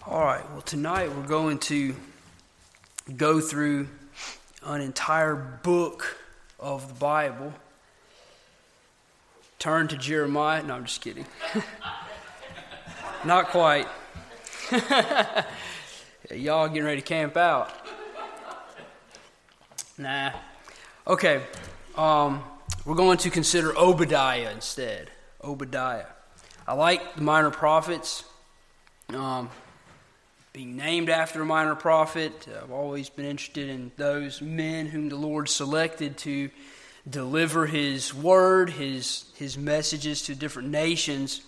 All right, well, tonight we're going to go through an entire book of the Bible. Turn to Jeremiah. No, I'm just kidding. Not quite. Y'all getting ready to camp out. Nah. Okay. We're going to consider Obadiah instead. Obadiah. I like the minor prophets. Being named after a minor prophet. I've always been interested in those men whom the Lord selected to deliver His word, His messages to different nations.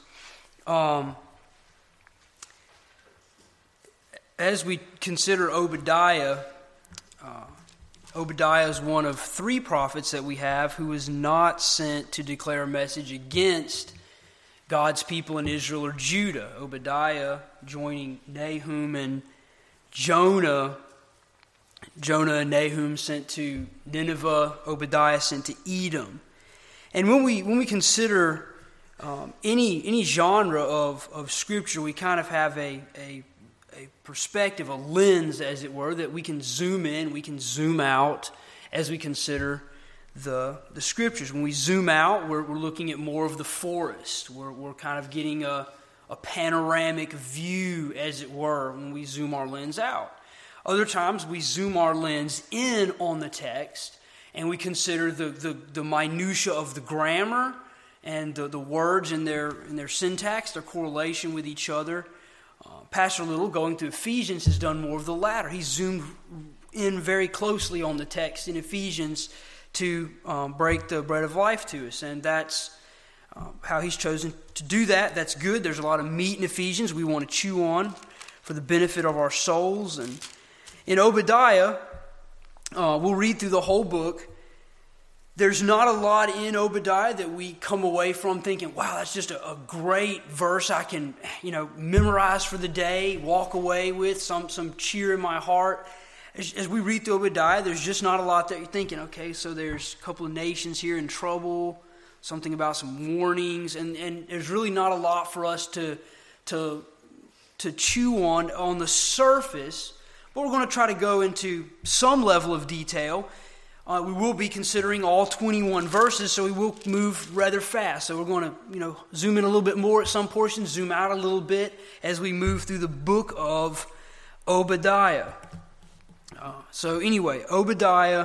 As we consider Obadiah, Obadiah is one of three prophets that we have who was not sent to declare a message against God's people in Israel or Judah. Obadiah joining Nahum and Jonah. Jonah and Nahum sent to Nineveh. Obadiah sent to Edom. And when we consider any genre of Scripture, we kind of have a perspective, a lens, as it were, that we can zoom in, we can zoom out as we consider the Scriptures. When we zoom out, we're looking at more of the forest. We're kind of getting a panoramic view, as it were, when we zoom our lens out. Other times, we zoom our lens in on the text, and we consider the minutia of the grammar and the words and their syntax, their correlation with each other. Pastor Little, going through Ephesians, has done more of the latter. He's zoomed in very closely on the text in Ephesians to break the bread of life to us. And that's how he's chosen to do that. That's good. There's a lot of meat in Ephesians we want to chew on for the benefit of our souls. And in Obadiah, we'll read through the whole book. There's not a lot in Obadiah that we come away from thinking, wow, that's just a great verse I can, memorize for the day, walk away with, some cheer in my heart. As we read through Obadiah, there's just not a lot that you're thinking, okay, so there's a couple of nations here in trouble, something about some warnings, and there's really not a lot for us to chew on the surface, but we're going to try to go into some level of detail. We will be considering all 21 verses, so we will move rather fast. So we're going to, zoom in a little bit more at some portions, zoom out a little bit as we move through the book of Obadiah. So anyway, Obadiah,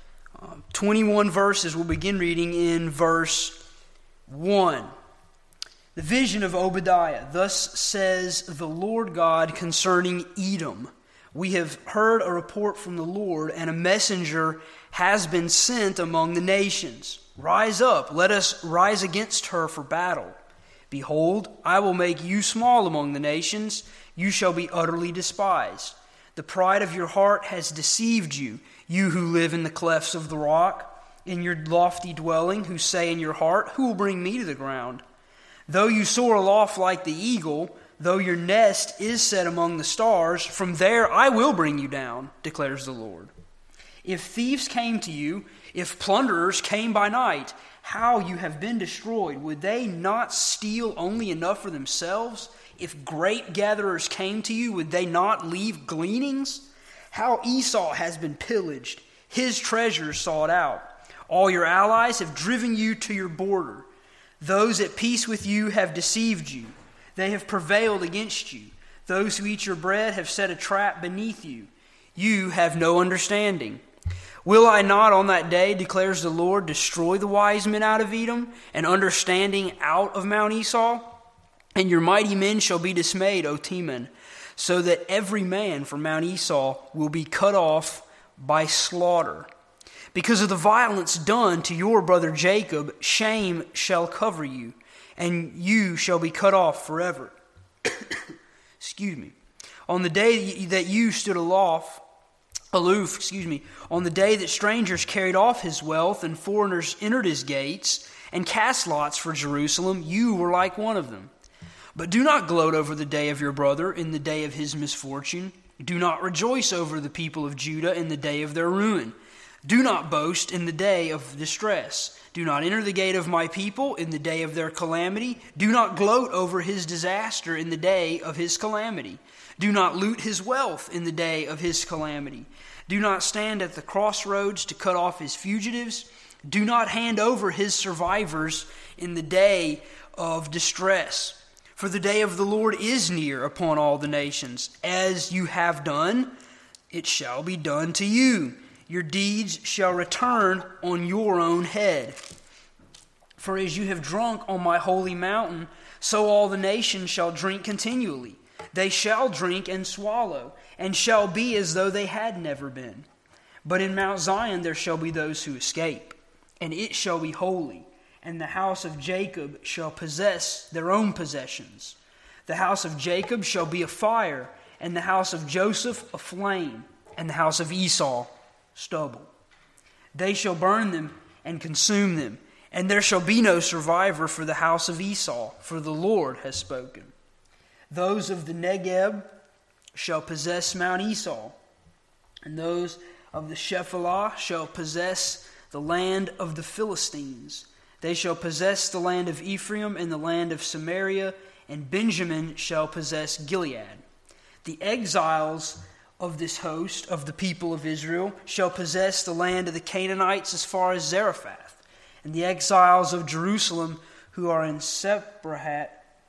21 verses. We'll begin reading in verse 1. The vision of Obadiah. Thus says the Lord God concerning Edom. We have heard a report from the Lord, and a messenger has been sent among the nations. Rise up, let us rise against her for battle. Behold, I will make you small among the nations. You shall be utterly despised. The pride of your heart has deceived you, you who live in the clefts of the rock, in your lofty dwelling, who say in your heart, who will bring me to the ground? Though you soar aloft like the eagle, though your nest is set among the stars, from there I will bring you down, declares the Lord. If thieves came to you, if plunderers came by night, how you have been destroyed, would they not steal only enough for themselves? If grape gatherers came to you, would they not leave gleanings? How Esau has been pillaged, his treasures sought out. All your allies have driven you to your border. Those at peace with you have deceived you. They have prevailed against you. Those who eat your bread have set a trap beneath you. You have no understanding. Will I not on that day, declares the Lord, destroy the wise men out of Edom, and understanding out of Mount Esau? And your mighty men shall be dismayed, O Teman, so that every man from Mount Esau will be cut off by slaughter. Because of the violence done to your brother Jacob, shame shall cover you, and you shall be cut off forever. Excuse me. On the day that you stood aloof, on the day that strangers carried off his wealth and foreigners entered his gates and cast lots for Jerusalem, you were like one of them. But do not gloat over the day of your brother in the day of his misfortune. Do not rejoice over the people of Judah in the day of their ruin. Do not boast in the day of distress. Do not enter the gate of my people in the day of their calamity. Do not gloat over his disaster in the day of his calamity. Do not loot his wealth in the day of his calamity. Do not stand at the crossroads to cut off his fugitives. Do not hand over his survivors in the day of distress. For the day of the Lord is near upon all the nations. As you have done, it shall be done to you. Your deeds shall return on your own head. For as you have drunk on my holy mountain, so all the nations shall drink continually. They shall drink and swallow, and shall be as though they had never been. But in Mount Zion there shall be those who escape, and it shall be holy, and the house of Jacob shall possess their own possessions. The house of Jacob shall be a fire, and the house of Joseph a flame, and the house of Esau stubble. They shall burn them and consume them, and there shall be no survivor for the house of Esau, for the Lord has spoken. Those of the Negeb shall possess Mount Esau, and those of the Shephelah shall possess the land of the Philistines. They shall possess the land of Ephraim and the land of Samaria, and Benjamin shall possess Gilead. The exiles of this host of the people of Israel shall possess the land of the Canaanites as far as Zarephath, and the exiles of Jerusalem who are in Sepharad,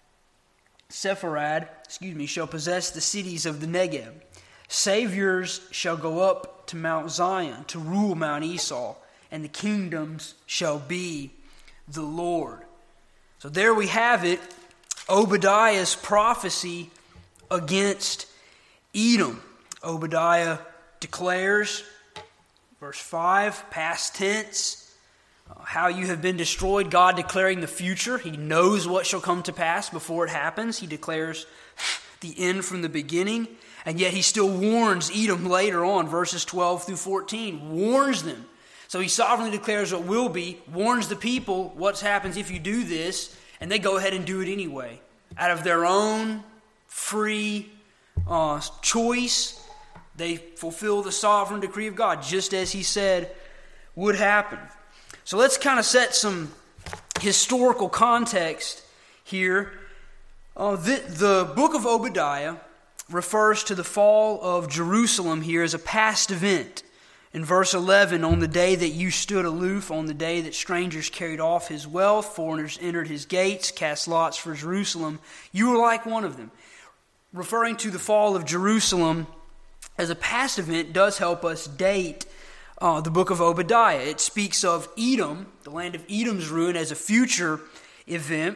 shall possess the cities of the Negeb. Saviors shall go up to Mount Zion to rule Mount Esau, and the kingdoms shall be the Lord. So there we have it, Obadiah's prophecy against Edom. Obadiah declares, verse 5, past tense, how you have been destroyed, God declaring the future. He knows what shall come to pass before it happens. He declares the end from the beginning, and yet he still warns Edom later on, verses 12 through 14, warns them. So he sovereignly declares what will be, warns the people what happens if you do this, and they go ahead and do it anyway. Out of their own free choice, they fulfill the sovereign decree of God, just as he said would happen. So let's kind of set some historical context here. The book of Obadiah refers to the fall of Jerusalem here as a past event. In verse 11, on the day that you stood aloof, on the day that strangers carried off his wealth, foreigners entered his gates, cast lots for Jerusalem, you were like one of them. Referring to the fall of Jerusalem as a past event does help us date the book of Obadiah. It speaks of Edom, the land of Edom's ruin, as a future event.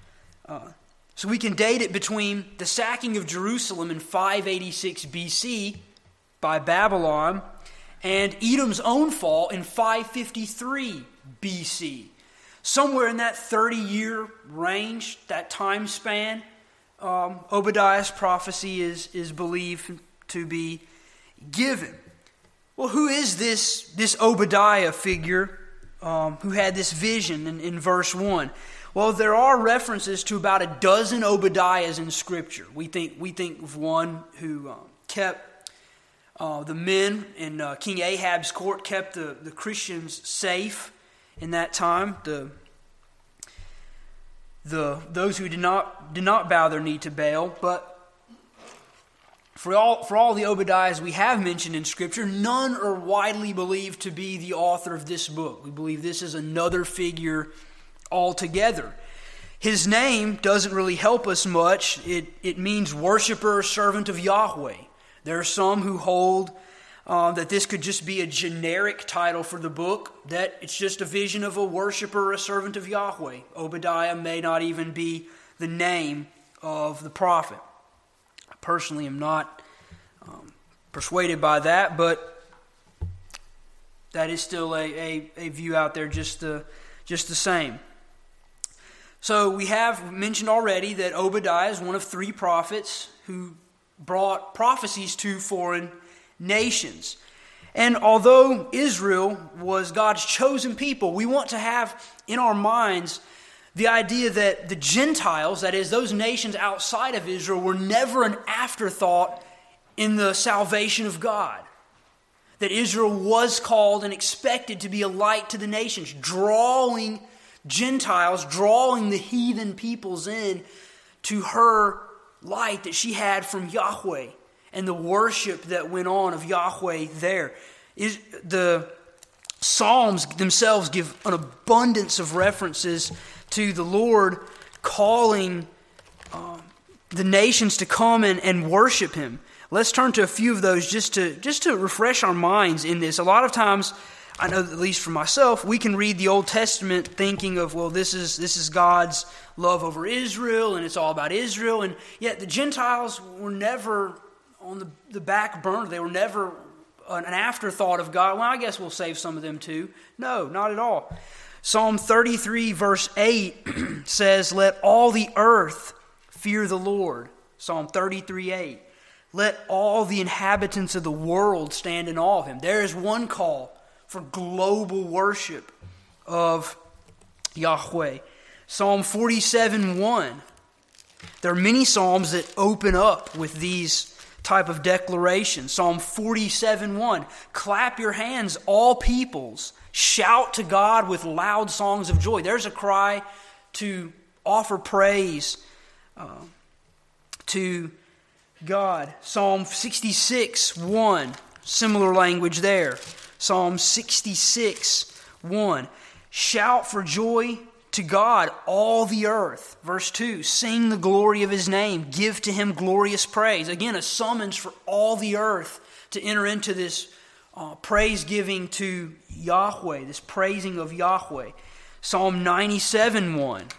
So we can date it between the sacking of Jerusalem in 586 BC by Babylon and Edom's own fall in 553 BC. Somewhere in that 30-year range, that time span, Obadiah's prophecy is believed to be given. Well, who is this Obadiah figure who had this vision in verse 1? Well, there are references to about a dozen Obadiahs in Scripture. We think of one who kept the men in King Ahab's court, kept the Christians safe in that time. Those who did not bow their knee to Baal. But for all the Obadiahs we have mentioned in Scripture, none are widely believed to be the author of this book. We believe this is another figure altogether. His name doesn't really help us much. It means worshiper or servant of Yahweh. There are some who hold that this could just be a generic title for the book, that it's just a vision of a worshiper or a servant of Yahweh. Obadiah may not even be the name of the prophet. I personally am not persuaded by that, but that is still a view out there just the same. So we have mentioned already that Obadiah is one of three prophets who brought prophecies to foreign nations. And although Israel was God's chosen people, we want to have in our minds the idea that the Gentiles, that is, those nations outside of Israel, were never an afterthought in the salvation of God. that Israel was called and expected to be a light to the nations, drawing Gentiles, drawing the heathen peoples in to her light that she had from Yahweh and the worship that went on of Yahweh there. The Psalms themselves give an abundance of references to the Lord calling the nations to come and worship Him. Let's turn to a few of those just to refresh our minds in this. A lot of times, I know that at least for myself, we can read the Old Testament thinking of, well, this is God's love over Israel, and it's all about Israel. And yet the Gentiles were never on the back burner. They were never an afterthought of God. Well, I guess we'll save some of them too. No, not at all. Psalm 33 verse 8 says, "Let all the earth fear the Lord." Psalm 33:8. "Let all the inhabitants of the world stand in awe of Him." There is one call for global worship of Yahweh. Psalm 47:1. There are many psalms that open up with these type of declarations. Psalm 47:1. "Clap your hands, all peoples. Shout to God with loud songs of joy." There's a cry to offer praise to God. Psalm 66:1. Similar language there. Psalm 66:1. "Shout for joy to God, all the earth." Verse 2, "Sing the glory of His name. Give to Him glorious praise." Again, a summons for all the earth to enter into this praise giving to Yahweh, this praising of Yahweh. Psalm 97:1.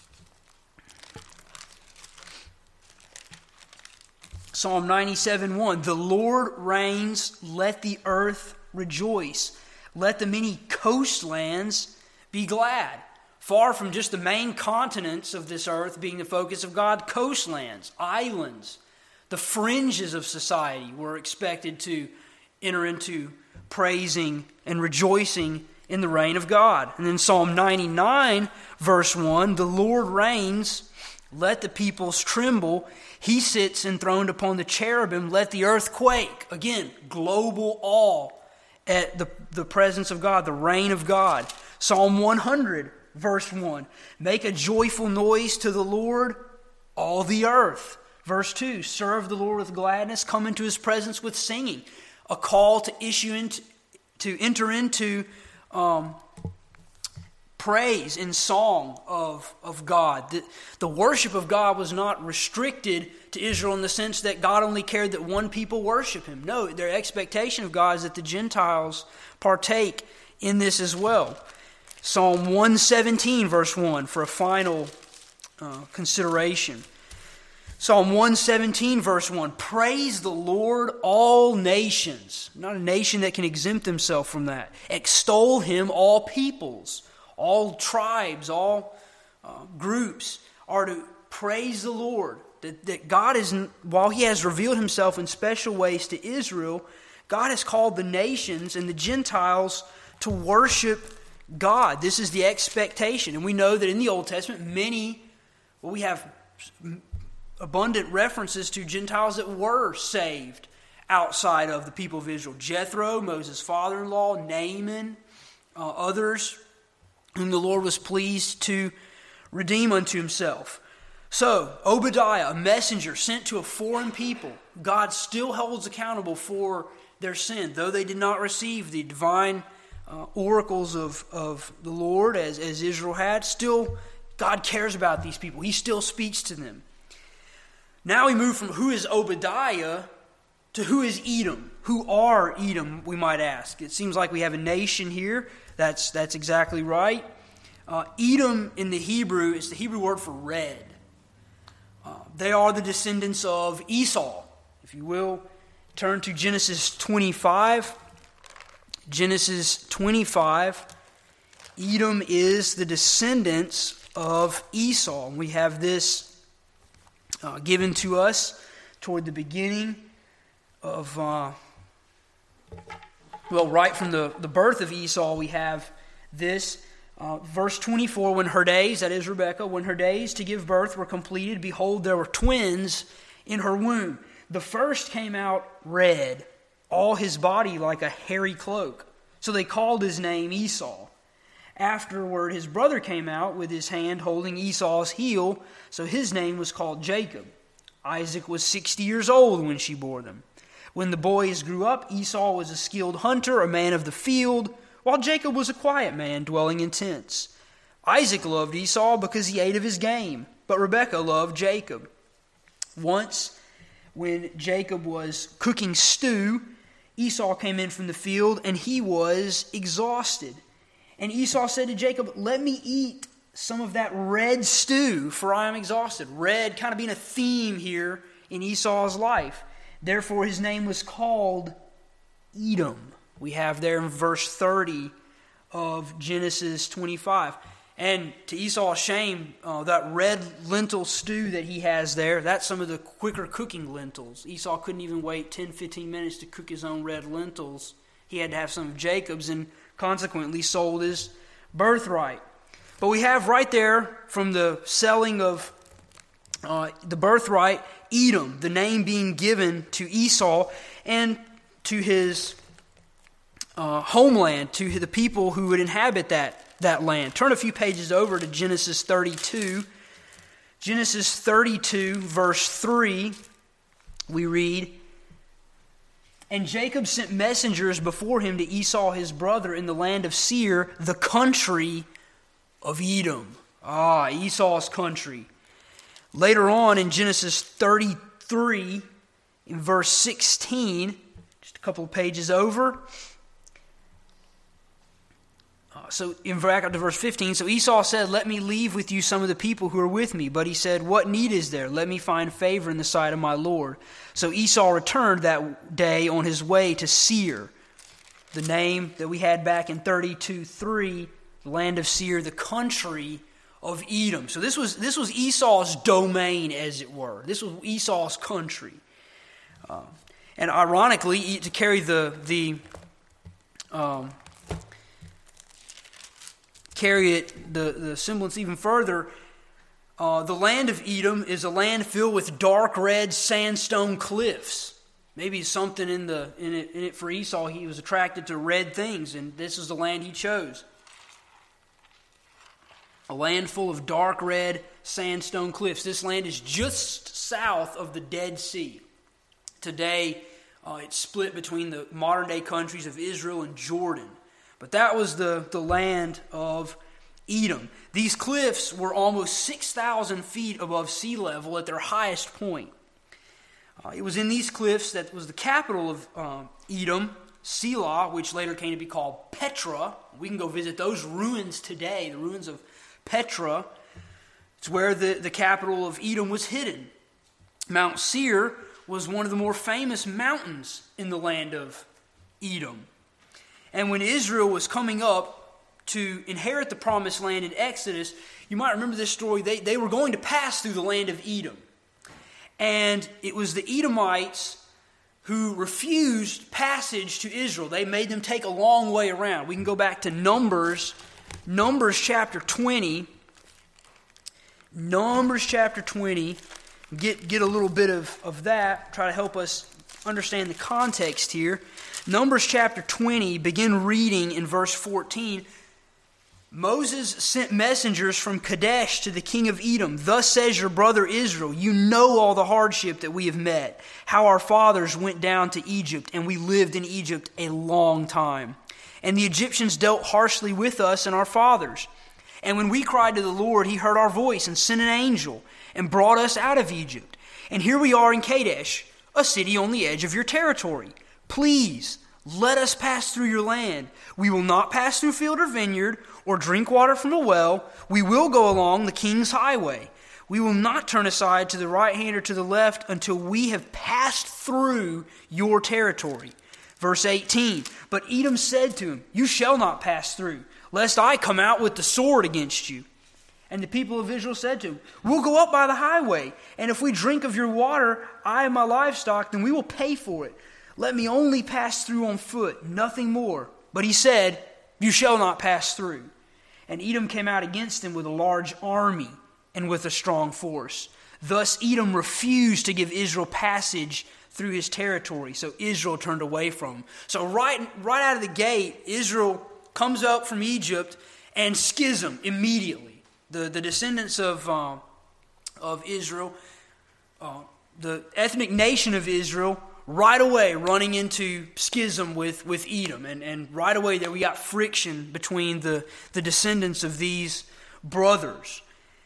Psalm 97:1. "The Lord reigns, let the earth rejoice. Let the many coastlands be glad." Far from just the main continents of this earth being the focus of God, coastlands, islands, the fringes of society were expected to enter into praising and rejoicing in the reign of God. And then Psalm 99 verse 1, "The Lord reigns, let the peoples tremble. He sits enthroned upon the cherubim, let the earth quake." Again, global awe at the presence of God, the reign of God. Psalm 100 verse 1, "Make a joyful noise to the Lord, all the earth." Verse 2, "Serve the Lord with gladness, come into His presence with singing." A call to enter into praise in song of God. The worship of God was not restricted to Israel in the sense that God only cared that one people worship Him. No, their expectation of God is that the Gentiles partake in this as well. Psalm 117 verse 1 for a final consideration. Psalm 117 verse 1, "Praise the Lord, all nations." Not a nation that can exempt themselves from that. "Extol Him, all peoples." All tribes, all groups are to praise the Lord. That God is, while He has revealed Himself in special ways to Israel, God has called the nations and the Gentiles to worship God. This is the expectation. And we know that in the Old Testament, we have abundant references to Gentiles that were saved outside of the people of Israel. Jethro, Moses' father-in-law, Naaman, others whom the Lord was pleased to redeem unto Himself. So, Obadiah, a messenger sent to a foreign people, God still holds accountable for their sin. Though they did not receive the divine oracles of the Lord as Israel had, still God cares about these people. He still speaks to them. Now we move from who is Obadiah to who is Edom. Who are Edom, we might ask. It seems like we have a nation here. That's exactly right. Edom in the Hebrew is the Hebrew word for red. They are the descendants of Esau. If you will, turn to Genesis 25. Genesis 25. Edom is the descendants of Esau. We have this given to us toward the beginning of, right from the birth of Esau, we have this. Verse 24, "When her days," that is Rebekah, "when her days to give birth were completed, behold, there were twins in her womb. The first came out red, all his body like a hairy cloak. So they called his name Esau. Afterward, his brother came out with his hand holding Esau's heel, so his name was called Jacob. Isaac was 60 years old when she bore them. When the boys grew up, Esau was a skilled hunter, a man of the field, while Jacob was a quiet man dwelling in tents. Isaac loved Esau because he ate of his game, but Rebekah loved Jacob. Once, when Jacob was cooking stew, Esau came in from the field, and he was exhausted. And Esau said to Jacob, "Let me eat some of that red stew, for I am exhausted." Red kind of being a theme here in Esau's life. Therefore his name was called Edom. We have there in verse 30 of Genesis 25. And to Esau's shame, that red lentil stew that he has there, that's some of the quicker cooking lentils. Esau couldn't even wait 10, 15 minutes to cook his own red lentils. He had to have some of Jacob's and consequently sold his birthright. But we have right there from the selling of the birthright, Edom, the name being given to Esau and to his homeland, to the people who would inhabit that land. Turn a few pages over to Genesis 32. Genesis 32, verse 3, we read, "And Jacob sent messengers before him to Esau his brother in the land of Seir, the country of Edom." Esau's country. Later on in Genesis 33, in verse 16, just a couple of pages over. So in back up to verse 15, "So Esau said, 'Let me leave with you some of the people who are with me.' But he said, 'What need is there? Let me find favor in the sight of my Lord.' So Esau returned that day on his way to Seir," the name that we had back in 32:3, the land of Seir, the country of Edom. So this was Esau's domain, as it were. This was Esau's country. And ironically, to carry the semblance even further, the land of Edom is a land filled with dark red sandstone cliffs. Maybe something in it for Esau. He was attracted to red things, and this is the land he chose. A land full of dark red sandstone cliffs. This land is just south of the Dead Sea. Today, it's split between the modern-day countries of Israel and Jordan. But that was the land of Edom. These cliffs were almost 6,000 feet above sea level at their highest point. It was in these cliffs that was the capital of Edom, Selah, which later came to be called Petra. We can go visit those ruins today, the ruins of Petra. It's where the capital of Edom was hidden. Mount Seir was one of the more famous mountains in the land of Edom. And when Israel was coming up to inherit the promised land in Exodus, you might remember this story, they were going to pass through the land of Edom. And it was the Edomites who refused passage to Israel. They made them take a long way around. We can go back to Numbers chapter 20. Numbers chapter 20. Get a little bit of that. Try to help us understand the context here. Numbers chapter 20, begin reading in verse 14. "Moses sent messengers from Kadesh to the king of Edom. 'Thus says your brother Israel, you know all the hardship that we have met, how our fathers went down to Egypt, and we lived in Egypt a long time. And the Egyptians dealt harshly with us and our fathers. And when we cried to the Lord, he heard our voice and sent an angel and brought us out of Egypt. And here we are in Kadesh, a city on the edge of your territory. Please, let us pass through your land. We will not pass through field or vineyard or drink water from a well. We will go along the king's highway. We will not turn aside to the right hand or to the left until we have passed through your territory.' Verse 18, "But Edom said to him, 'You shall not pass through, lest I come out with the sword against you.' And the people of Israel said to him, 'We'll go up by the highway, and if we drink of your water, I and my livestock, then we will pay for it. Let me only pass through on foot, nothing more.' But he said, 'You shall not pass through.' And Edom came out against him with a large army and with a strong force. Thus Edom refused to give Israel passage through his territory, so Israel turned away from him. So right out of the gate, Israel comes up from Egypt and schism immediately. The descendants of Israel, the ethnic nation of Israel, right away running into schism with Edom. And right away there we got friction between the descendants of these brothers.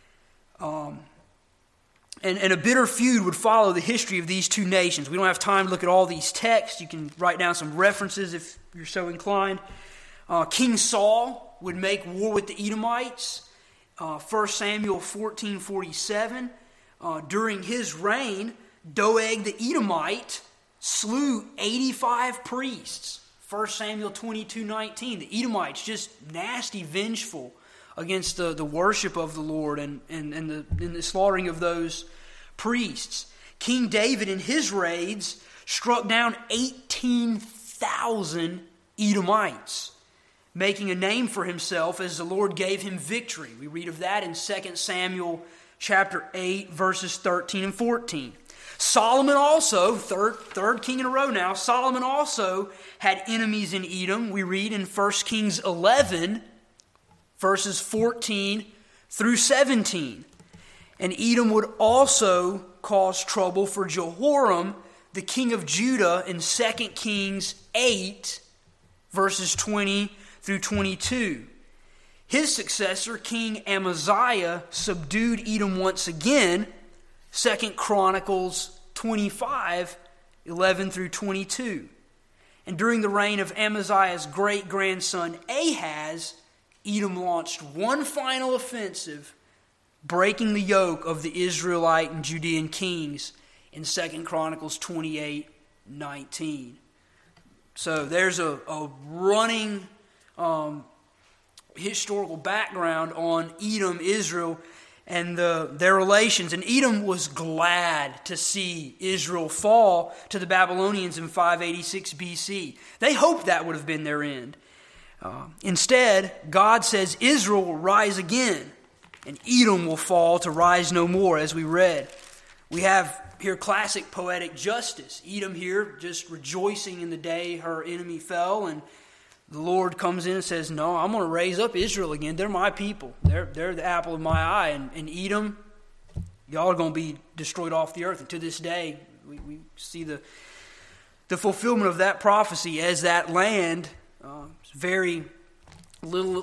And a bitter feud would follow the history of these two nations. We don't have time to look at all these texts. You can write down some references if you're so inclined. King Saul would make war with the Edomites. 1 Samuel 14:47. During his reign, Doeg the Edomite slew 85 priests. 1 Samuel 22:19. The Edomites, just nasty, vengeful against the worship of the Lord and the slaughtering of those priests. King David in his raids struck down 18,000 Edomites, making a name for himself as the Lord gave him victory. We read of that in 2 Samuel chapter 8, verses 13 and 14. Solomon also, third king in a row now, Solomon also had enemies in Edom. We read in 1 Kings 11, verses 14 through 17. And Edom would also cause trouble for Jehoram, the king of Judah, in 2 Kings 8, verses 20 through 22. His successor, King Amaziah, subdued Edom once again, 2 Chronicles 25, 11 through 22. And during the reign of Amaziah's great-grandson Ahaz, Edom launched one final offensive, breaking the yoke of the Israelite and Judean kings in 2 Chronicles 28:19. So there's a running historical background on Edom, Israel, and their relations. And Edom was glad to see Israel fall to the Babylonians in 586 BC. They hoped that would have been their end. Instead, God says Israel will rise again, and Edom will fall to rise no more, as we read. We have here classic poetic justice. Edom here just rejoicing in the day her enemy fell, and the Lord comes in and says, no, I'm going to raise up Israel again. They're my people. They're the apple of my eye. And Edom, y'all are going to be destroyed off the earth. And to this day, we see the fulfillment of that prophecy as that land very little,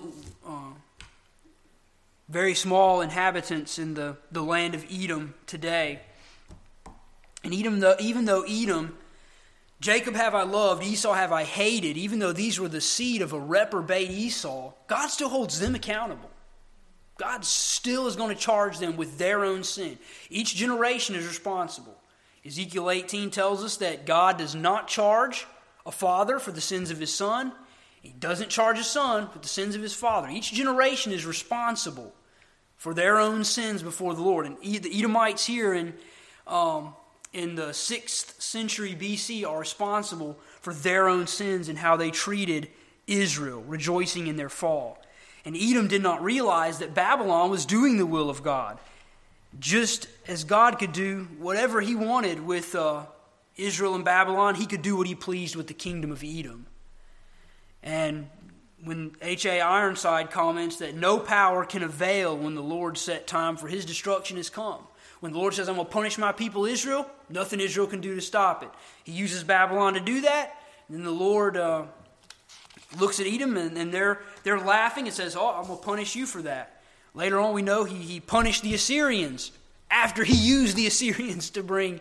very small inhabitants in the land of Edom today. And even though Edom, Jacob have I loved, Esau have I hated, even though these were the seed of a reprobate Esau, God still holds them accountable. God still is going to charge them with their own sin. Each generation is responsible. Ezekiel 18 tells us that God does not charge a father for the sins of his son. He doesn't charge a son with the sins of his father. Each generation is responsible for their own sins before the Lord. And the Edomites here in the 6th century BC are responsible for their own sins and how they treated Israel, rejoicing in their fall. And Edom did not realize that Babylon was doing the will of God. Just as God could do whatever he wanted with Israel and Babylon, he could do what he pleased with the kingdom of Edom. And when H.A. Ironside comments that no power can avail when the Lord's set time for his destruction has come. When the Lord says, I'm going to punish my people Israel, nothing Israel can do to stop it. He uses Babylon to do that. And then the Lord looks at Edom and they're laughing and says, oh, I'm going to punish you for that. Later on we know he punished the Assyrians after he used the Assyrians to bring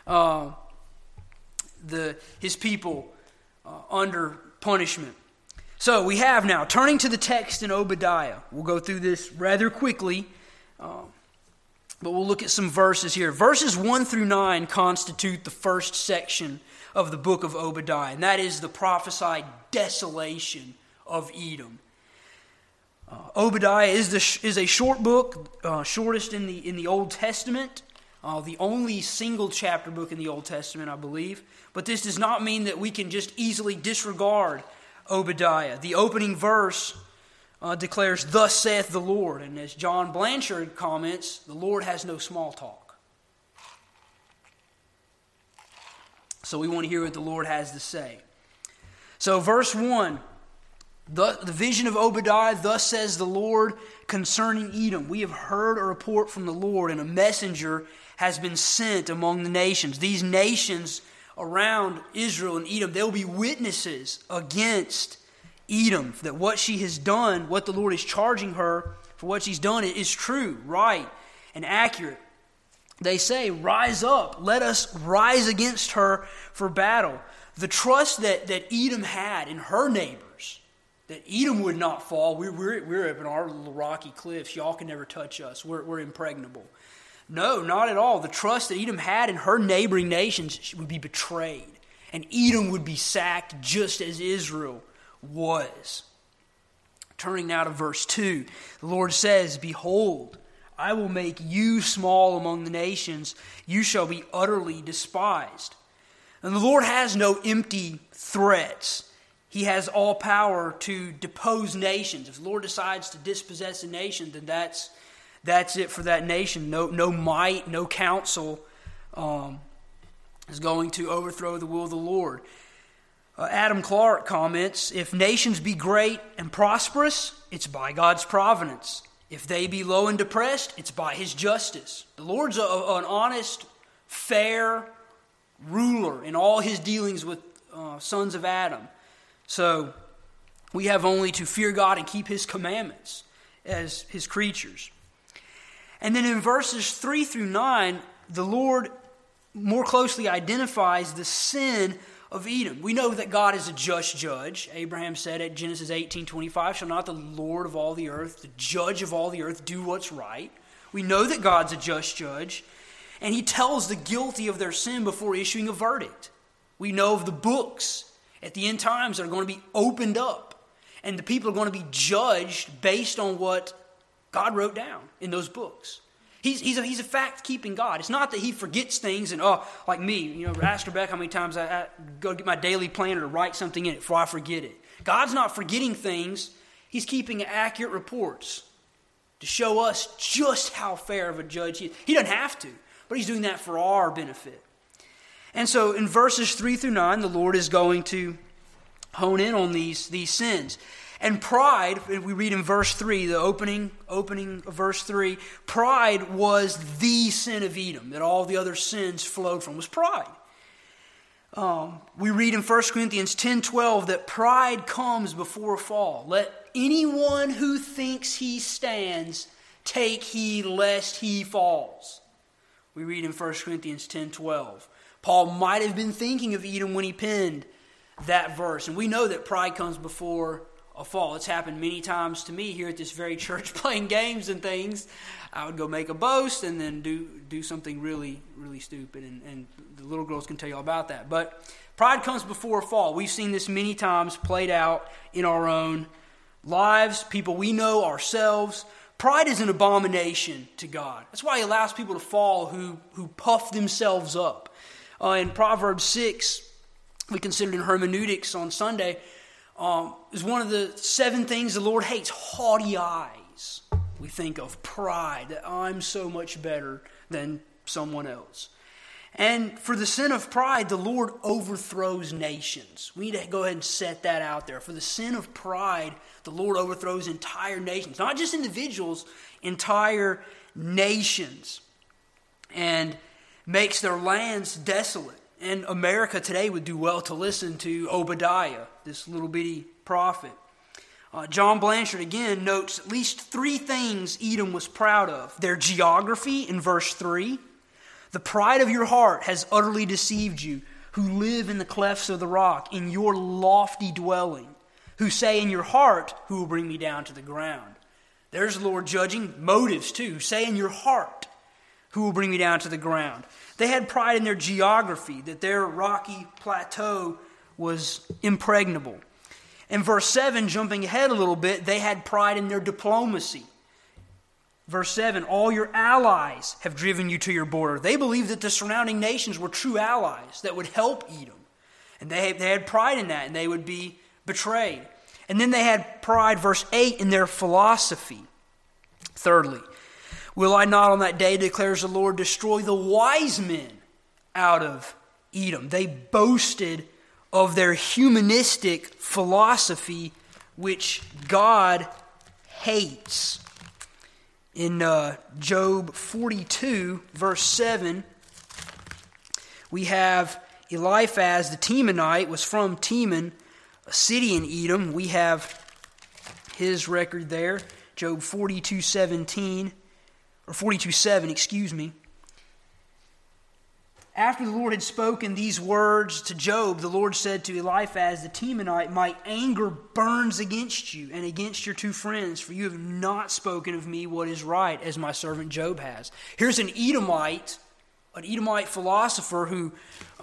his people under punishment. So we have now, turning to the text in Obadiah. We'll go through this rather quickly, but we'll look at some verses here. Verses 1 through 9 constitute the first section of the book of Obadiah, and that is the prophesied desolation of Edom. Obadiah is a short book, shortest in the Old Testament, the only single chapter book in the Old Testament, I believe. But this does not mean that we can just easily disregard Obadiah. The opening verse declares, "Thus saith the Lord." And as John Blanchard comments, the Lord has no small talk. So we want to hear what the Lord has to say. So verse 1, the vision of Obadiah, thus says the Lord concerning Edom. We have heard a report from the Lord, and a messenger has been sent among the nations. These nations around Israel and Edom, they'll be witnesses against Edom, that what she has done, what the Lord is charging her for what she's done is true, right, and accurate. They say, rise up, let us rise against her for battle. The trust that Edom had in her neighbors, that Edom would not fall. We're up in our little rocky cliffs. Y'all can never touch us. We're impregnable. No, not at all. The trust that Edom had in her neighboring nations would be betrayed. And Edom would be sacked just as Israel was. Turning now to verse 2, the Lord says, behold, I will make you small among the nations. You shall be utterly despised. And the Lord has no empty threats. He has all power to depose nations. If the Lord decides to dispossess a nation, then that's it for that nation. No might, no counsel is going to overthrow the will of the Lord. Adam Clark comments, if nations be great and prosperous, it's by God's providence. If they be low and depressed, it's by His justice. The Lord's an honest, fair ruler in all His dealings with sons of Adam. So we have only to fear God and keep His commandments as His creatures. And then in verses 3 through 9, the Lord more closely identifies the sin of Edom. We know that God is a just judge. Abraham said at Genesis 18:25, shall not the Lord of all the earth, the judge of all the earth, do what's right? We know that God's a just judge. And He tells the guilty of their sin before issuing a verdict. We know of the books at the end times that are going to be opened up. And the people are going to be judged based on what God wrote down in those books. He's a fact-keeping God. It's not that He forgets things and, like me, ask Rebecca how many times I go get my daily planner to write something in it before I forget it. God's not forgetting things. He's keeping accurate reports to show us just how fair of a judge He is. He doesn't have to, but He's doing that for our benefit. And so in verses 3 through 9, the Lord is going to hone in on these sins. And pride, we read in verse 3, the opening of verse 3, pride was the sin of Edom, that all the other sins flowed from, was pride. We read in 1 Corinthians 10:12 that pride comes before a fall. Let anyone who thinks he stands take heed lest he falls. We read in 1 Corinthians 10:12. Paul might have been thinking of Edom when he penned that verse. And we know that pride comes before a fall. It's happened many times to me here at this very church playing games and things. I would go make a boast and then do something really, really stupid. And the little girls can tell you all about that. But pride comes before a fall. We've seen this many times played out in our own lives, people we know, ourselves. Pride is an abomination to God. That's why He allows people to fall who puff themselves up. In Proverbs 6, we considered in hermeneutics on Sunday, is one of the 7 things the Lord hates. Haughty eyes. We think of pride, that I'm so much better than someone else. And for the sin of pride, the Lord overthrows nations. We need to go ahead and set that out there. For the sin of pride, the Lord overthrows entire nations. Not just individuals, entire nations. And makes their lands desolate. And America today would do well to listen to Obadiah, this little bitty prophet. John Blanchard again notes at least 3 things Edom was proud of. Their geography in verse 3. The pride of your heart has utterly deceived you, who live in the clefts of the rock, in your lofty dwelling, who say in your heart, who will bring me down to the ground. There's the Lord judging motives too, who say in your heart, who will bring me down to the ground. They had pride in their geography, that their rocky plateau was impregnable. In verse 7, jumping ahead a little bit, they had pride in their diplomacy. Verse 7, all your allies have driven you to your border. They believed that the surrounding nations were true allies that would help Edom. And they had pride in that, and they would be betrayed. And then they had pride, verse 8, in their philosophy. Thirdly, will I not on that day, declares the Lord, destroy the wise men out of Edom. They boasted of their humanistic philosophy, which God hates. In Job 42, verse 7, we have Eliphaz the Temanite, was from Teman, a city in Edom. We have his record there, Job 42:7, excuse me. After the Lord had spoken these words to Job, the Lord said to Eliphaz the Temanite, "My anger burns against you and against your two friends, for you have not spoken of me what is right, as my servant Job has." Here's an Edomite philosopher who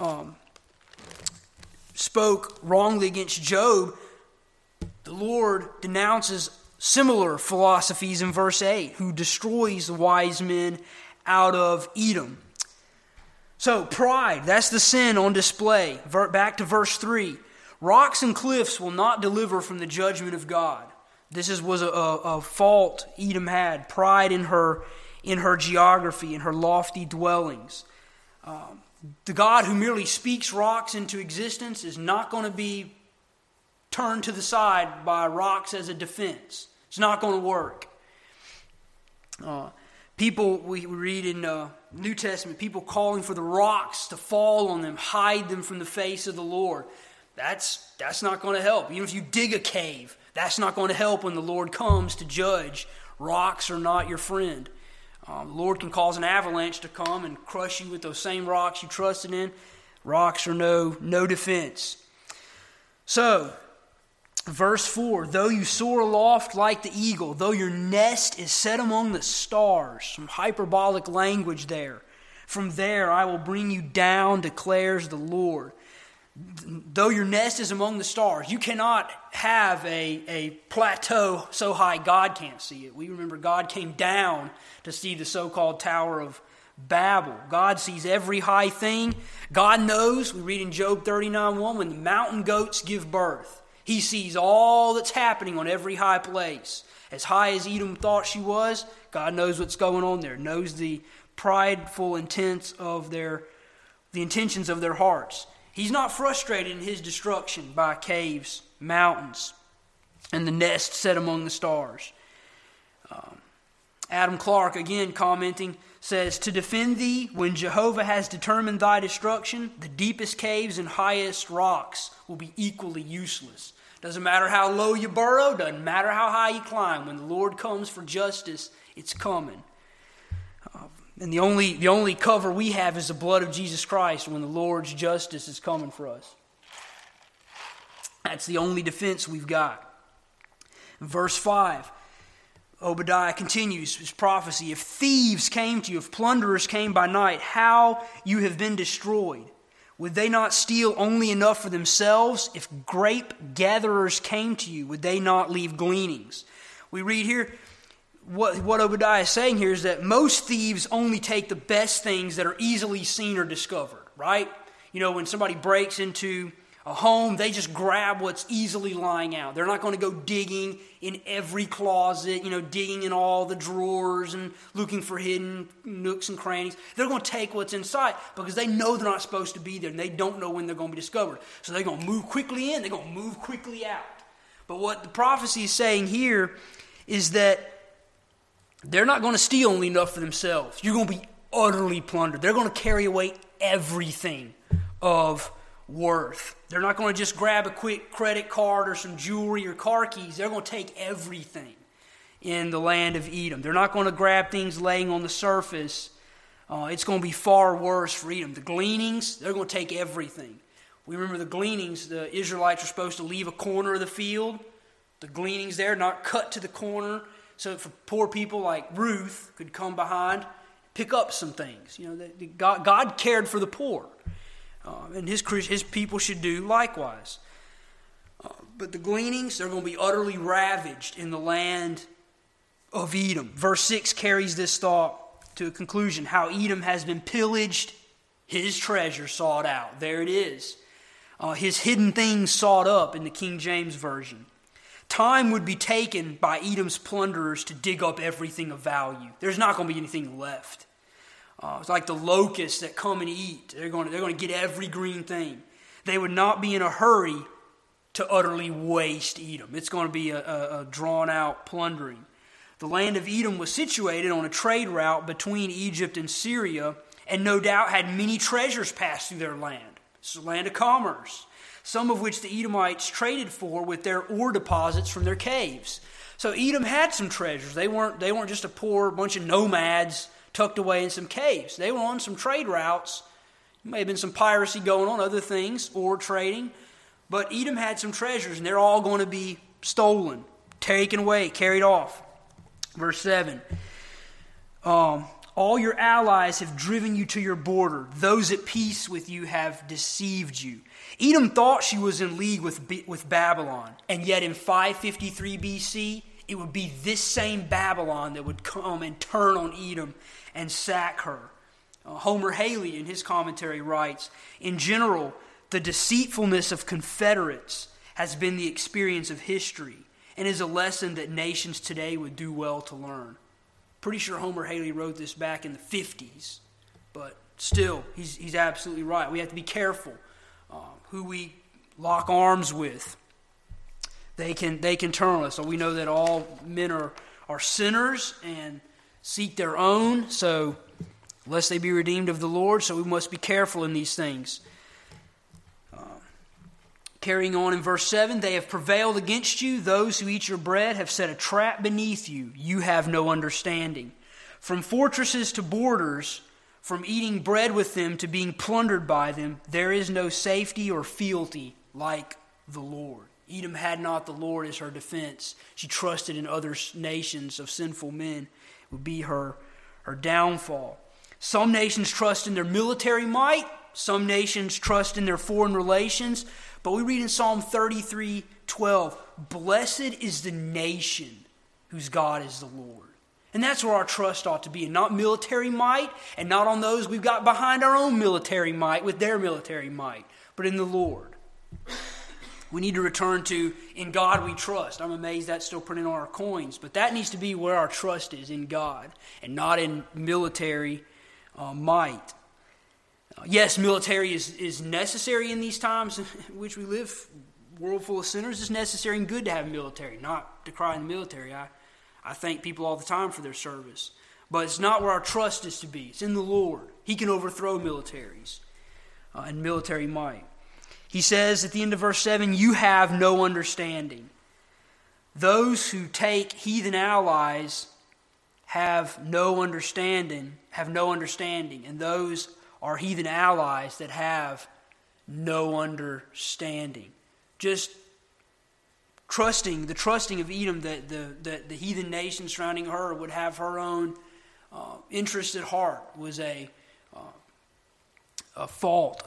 spoke wrongly against Job. The Lord denounces similar philosophies in verse 8, who destroys the wise men out of Edom. So, pride, that's the sin on display. Back to verse 3. Rocks and cliffs will not deliver from the judgment of God. This was a fault Edom had, pride in her geography, in her lofty dwellings. The God who merely speaks rocks into existence is not going to be turned to the side by rocks as a defense. It's not going to work. People, we read in New Testament, people calling for the rocks to fall on them, hide them from the face of the Lord. That's not going to help. Even if you dig a cave, that's not going to help when the Lord comes to judge. Rocks are not your friend. The Lord can cause an avalanche to come and crush you with those same rocks you trusted in. Rocks are no defense. So, verse 4, though you soar aloft like the eagle, though your nest is set among the stars, some hyperbolic language there. From there I will bring you down, declares the Lord. Though your nest is among the stars, you cannot have a plateau so high God can't see it. We remember God came down to see the so-called Tower of Babel. God sees every high thing. God knows, we read in Job 39:1, when the mountain goats give birth, He sees all that's happening on every high place. As high as Edom thought she was, God knows what's going on there, knows the prideful intents of the intentions of their hearts. He's not frustrated in His destruction by caves, mountains, and the nest set among the stars. Adam Clarke, again commenting, says, "To defend thee, when Jehovah has determined thy destruction, the deepest caves and highest rocks will be equally useless." Doesn't matter how low you burrow, doesn't matter how high you climb. When the Lord comes for justice, it's coming. And the only cover we have is the blood of Jesus Christ when the Lord's justice is coming for us. That's the only defense we've got. Verse 5, Obadiah continues his prophecy. "If thieves came to you, if plunderers came by night, how you have been destroyed. Would they not steal only enough for themselves? If grape gatherers came to you, would they not leave gleanings?" We read here, what Obadiah is saying here is that most thieves only take the best things that are easily seen or discovered, right? You know, when somebody breaks into a home, they just grab what's easily lying out. They're not going to go digging in every closet, digging in all the drawers and looking for hidden nooks and crannies. They're going to take what's inside because they know they're not supposed to be there and they don't know when they're going to be discovered. So they're going to move quickly in, they're going to move quickly out. But what the prophecy is saying here is that they're not going to steal only enough for themselves. You're going to be utterly plundered. They're going to carry away everything of worth. They're not going to just grab a quick credit card or some jewelry or car keys. They're going to take everything in the land of Edom. They're not going to grab things laying on the surface. It's going to be far worse for Edom. The gleanings, they're going to take everything. We remember the gleanings, the Israelites were supposed to leave a corner of the field. The gleanings there, not cut to the corner, so for poor people like Ruth could come behind, pick up some things. God cared for the poor. And his people should do likewise. But the gleanings, they're going to be utterly ravaged in the land of Edom. Verse 6 carries this thought to a conclusion. How Edom has been pillaged, his treasure sought out. There it is. His hidden things sought up in the King James Version. Time would be taken by Edom's plunderers to dig up everything of value. There's not going to be anything left. It's like the locusts that come and eat. They're going to get every green thing. They would not be in a hurry to utterly waste Edom. It's going to be a drawn-out plundering. The land of Edom was situated on a trade route between Egypt and Syria, and no doubt had many treasures pass through their land. It's a land of commerce, some of which the Edomites traded for with their ore deposits from their caves. So Edom had some treasures. They weren't just a poor bunch of nomads tucked away in some caves. They were on some trade routes. There may have been some piracy going on, other things, ore trading. But Edom had some treasures, and they're all going to be stolen, taken away, carried off. Verse 7. All your allies have driven you to your border. Those at peace with you have deceived you. Edom thought she was in league with Babylon. And yet in 553 BC, it would be this same Babylon that would come and turn on Edom and sack her. Homer Haley in his commentary writes, in general, the deceitfulness of confederates has been the experience of history and is a lesson that nations today would do well to learn. Pretty sure Homer Haley wrote this back in the 50s, but still, he's absolutely right. We have to be careful who we lock arms with. They can turn on us. So we know that all men are sinners and seek their own, so lest they be redeemed of the Lord, so we must be careful in these things. Carrying on in verse 7, they have prevailed against you. Those who eat your bread have set a trap beneath you. You have no understanding. From fortresses to borders, from eating bread with them to being plundered by them, there is no safety or fealty like the Lord. Edom had not the Lord as her defense. She trusted in other nations of sinful men. It would be her downfall. Some nations trust in their military might. Some nations trust in their foreign relations. But we read in Psalm 33:12, blessed is the nation whose God is the Lord. And that's where our trust ought to be, and not military might, and not on those we've got behind our own military might with their military might, but in the Lord. We need to return to, in God we trust. I'm amazed that's still printed on our coins, but that needs to be where our trust is, in God, and not in military might. Yes, military is necessary in these times in which we live. World full of sinners, it's necessary and good to have military. Not decrying the military. I thank people all the time for their service. But it's not where our trust is to be. It's in the Lord. He can overthrow militaries and military might. He says at the end of verse 7, you have no understanding. Those who take heathen allies have no understanding, and those are heathen allies that have no understanding. Just trusting of Edom that the heathen nation surrounding her would have her own interest at heart was a fault,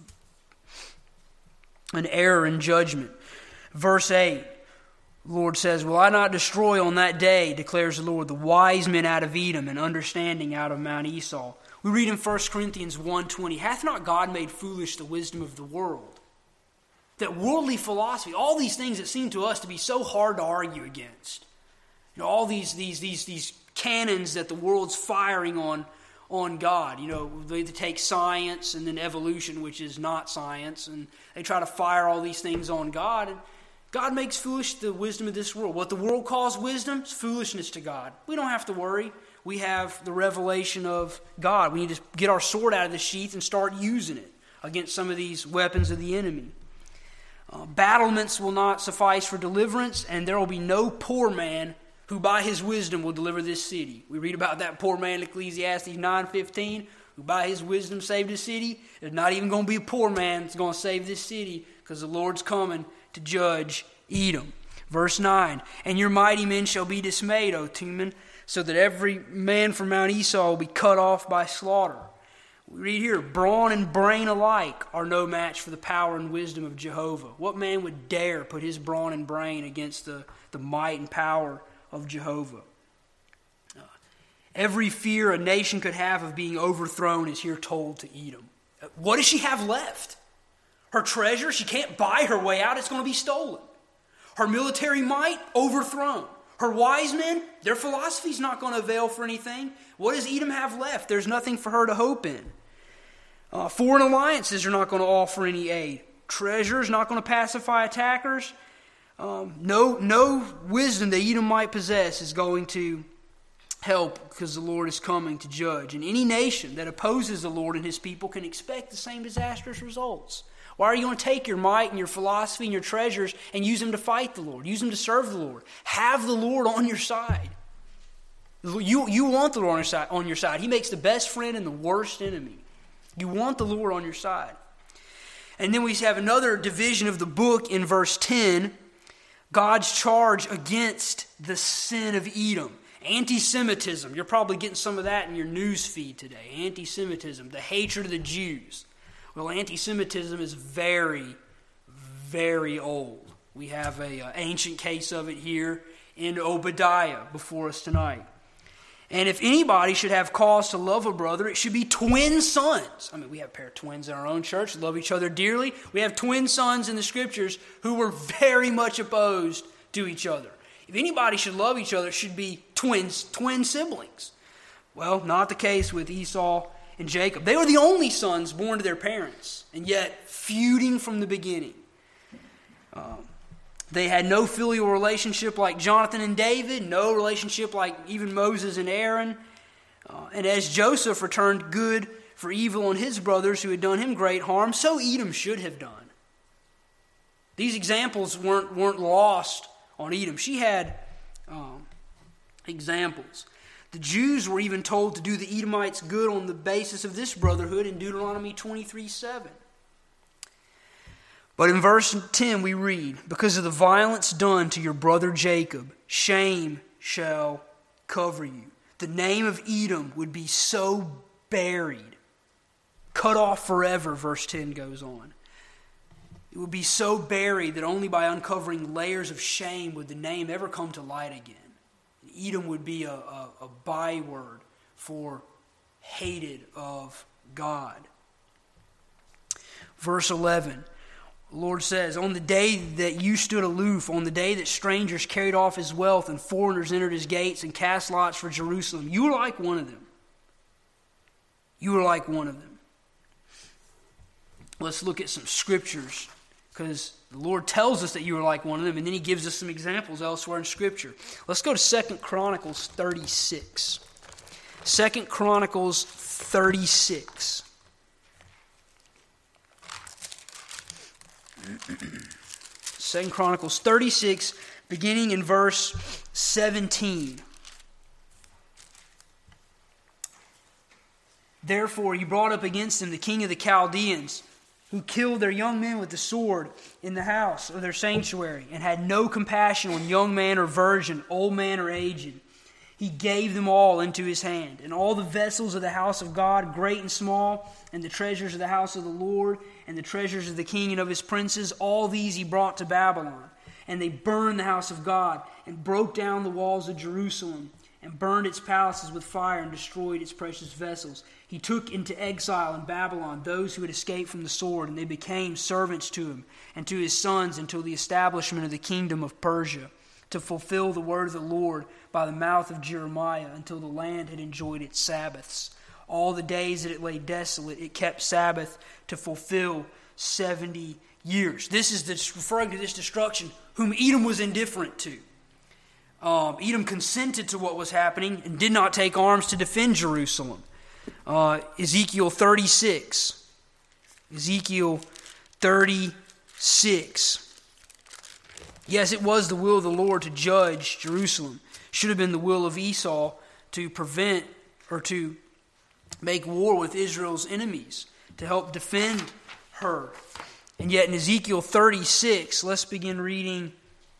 an error in judgment. Verse 8, the Lord says, will I not destroy on that day, declares the Lord, the wise men out of Edom and understanding out of Mount Esau. We read in 1 Corinthians 1:20, hath not God made foolish the wisdom of the world? That worldly philosophy, all these things that seem to us to be so hard to argue against. You know, all these cannons that the world's firing on God. You know, they take science and then evolution, which is not science, and they try to fire all these things on God. And God makes foolish the wisdom of this world. What the world calls wisdom is foolishness to God. We don't have to worry. We have the revelation of God. We need to get our sword out of the sheath and start using it against some of these weapons of the enemy. Battlements will not suffice for deliverance, and there will be no poor man who by his wisdom will deliver this city. We read about that poor man in Ecclesiastes 9:15, who by his wisdom saved his city. There's not even going to be a poor man that's going to save this city, because the Lord's coming to judge Edom. Verse 9, and your mighty men shall be dismayed, O Teman, so that every man from Mount Esau will be cut off by slaughter. We read here, brawn and brain alike are no match for the power and wisdom of Jehovah. What man would dare put his brawn and brain against the might and power of Jehovah? Every fear a nation could have of being overthrown is here told to Edom. What does she have left? Her treasure, she can't buy her way out, it's going to be stolen. Her military might, overthrown. Her wise men, their philosophy's not going to avail for anything. What does Edom have left? There's nothing for her to hope in. Foreign alliances are not going to offer any aid. Treasure is not going to pacify attackers. No wisdom that Edom might possess is going to help, because the Lord is coming to judge. And any nation that opposes the Lord and his people can expect the same disastrous results. Why are you going to take your might and your philosophy and your treasures and use them to fight the Lord? Use them to serve the Lord. Have the Lord on your side. You want the Lord on your side. He makes the best friend and the worst enemy. You want the Lord on your side. And then we have another division of the book in verse 10. God's charge against the sin of Edom. Anti-Semitism. You're probably getting some of that in your news feed today. Anti-Semitism. The hatred of the Jews. Well, anti-Semitism is very, very old. We have an ancient case of it here in Obadiah before us tonight. And if anybody should have cause to love a brother, it should be twin sons. I mean, we have a pair of twins in our own church, love each other dearly. We have twin sons in the Scriptures who were very much opposed to each other. If anybody should love each other, it should be twin siblings. Well, not the case with Esau and Jacob. They were the only sons born to their parents, and yet feuding from the beginning. They had no filial relationship like Jonathan and David, no relationship like even Moses and Aaron. And as Joseph returned good for evil on his brothers who had done him great harm, so Edom should have done. These examples weren't lost on Edom. She had examples. The Jews were even told to do the Edomites good on the basis of this brotherhood in Deuteronomy 23:7. But in verse 10 we read, because of the violence done to your brother Jacob, shame shall cover you. The name of Edom would be so buried, cut off forever, verse 10 goes on. It would be so buried that only by uncovering layers of shame would the name ever come to light again. Edom would be a byword for hated of God. Verse 11, the Lord says, on the day that you stood aloof, on the day that strangers carried off his wealth and foreigners entered his gates and cast lots for Jerusalem, you were like one of them. You were like one of them. Let's look at some scriptures, because the Lord tells us that you are like one of them, and then he gives us some examples elsewhere in Scripture. Let's go to 2 Chronicles 36. 2 Chronicles 36. 2 Chronicles 36, beginning in verse 17. Therefore he brought up against them the king of the Chaldeans, who killed their young men with the sword in the house of their sanctuary, and had no compassion on young man or virgin, old man or aged. He gave them all into his hand, and all the vessels of the house of God, great and small, and the treasures of the house of the Lord, and the treasures of the king and of his princes, all these he brought to Babylon. And they burned the house of God, and broke down the walls of Jerusalem, and burned its palaces with fire, and destroyed its precious vessels. He took into exile in Babylon those who had escaped from the sword, and they became servants to him and to his sons until the establishment of the kingdom of Persia, to fulfill the word of the Lord by the mouth of Jeremiah, until the land had enjoyed its Sabbaths. All the days that it lay desolate, it kept Sabbath to fulfill 70 years. This is referring to this destruction, whom Edom was indifferent to. Edom consented to what was happening and did not take arms to defend Jerusalem. Ezekiel 36. Ezekiel 36. Yes, it was the will of the Lord to judge Jerusalem. Should have been the will of Esau to prevent or to make war with Israel's enemies, to help defend her. And yet in Ezekiel 36, let's begin reading.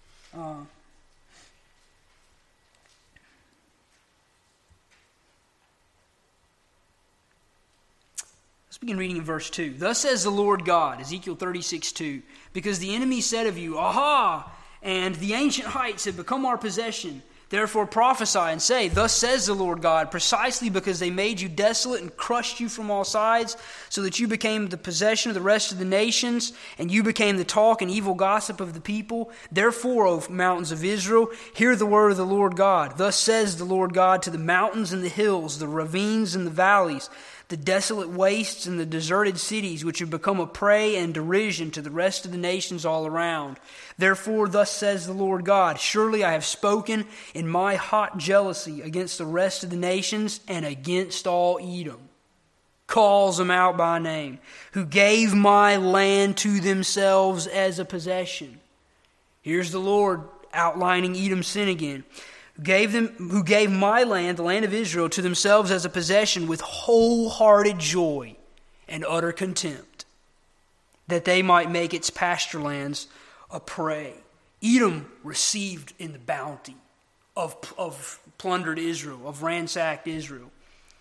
Let's begin reading in verse 2. Thus says the Lord God, Ezekiel 36:2, because the enemy said of you, Aha! And the ancient heights have become our possession. Therefore prophesy and say, Thus says the Lord God, precisely because they made you desolate and crushed you from all sides, so that you became the possession of the rest of the nations, and you became the talk and evil gossip of the people. Therefore, O mountains of Israel, hear the word of the Lord God. Thus says the Lord God to the mountains and the hills, the ravines and the valleys, the desolate wastes and the deserted cities, which have become a prey and derision to the rest of the nations all around. Therefore, thus says the Lord God, surely I have spoken in my hot jealousy against the rest of the nations and against all Edom. Calls them out by name, who gave my land to themselves as a possession. Here's the Lord outlining Edom's sin again. Who gave my land, the land of Israel, to themselves as a possession with wholehearted joy and utter contempt, that they might make its pasture lands a prey. Edom received in the bounty of plundered Israel, of ransacked Israel.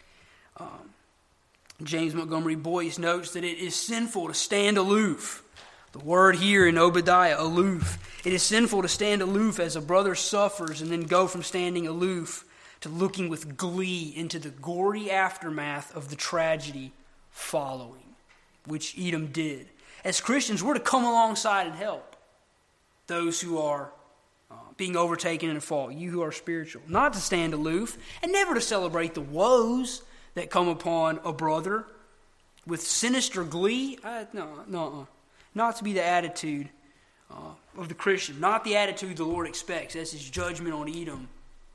James Montgomery Boyce notes that it is sinful to stand aloof. The word here in Obadiah, aloof. It is sinful to stand aloof as a brother suffers and then go from standing aloof to looking with glee into the gory aftermath of the tragedy following, which Edom did. As Christians, we're to come alongside and help those who are being overtaken in a fault, you who are spiritual. Not to stand aloof and never to celebrate the woes that come upon a brother with sinister glee. No. Not to be the attitude of the Christian. Not the attitude the Lord expects. That's His judgment on Edom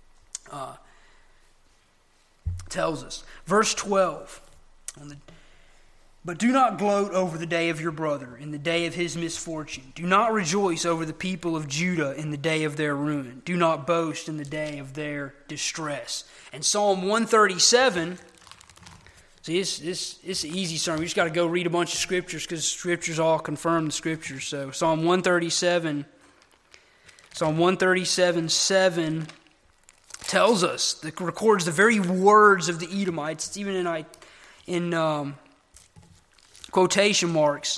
tells us. Verse 12. But do not gloat over the day of your brother in the day of his misfortune. Do not rejoice over the people of Judah in the day of their ruin. Do not boast in the day of their distress. And Psalm 137... See, it's an easy sermon. We just got to go read a bunch of scriptures because scriptures all confirm the scriptures. So Psalm 137, 7 tells us, that records the very words of the Edomites. It's even in quotation marks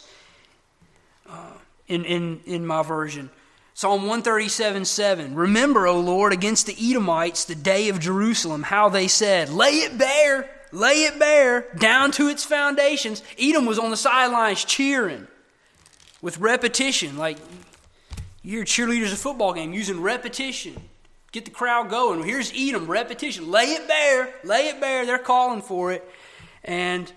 in my version. Psalm 137:7. Remember, O Lord, against the Edomites the day of Jerusalem, how they said, Lay it bare, down to its foundations. Edom was on the sidelines cheering with repetition. Like you hear cheerleaders at a football game using repetition. Get the crowd going. Well, here's Edom, repetition. Lay it bare. They're calling for it. And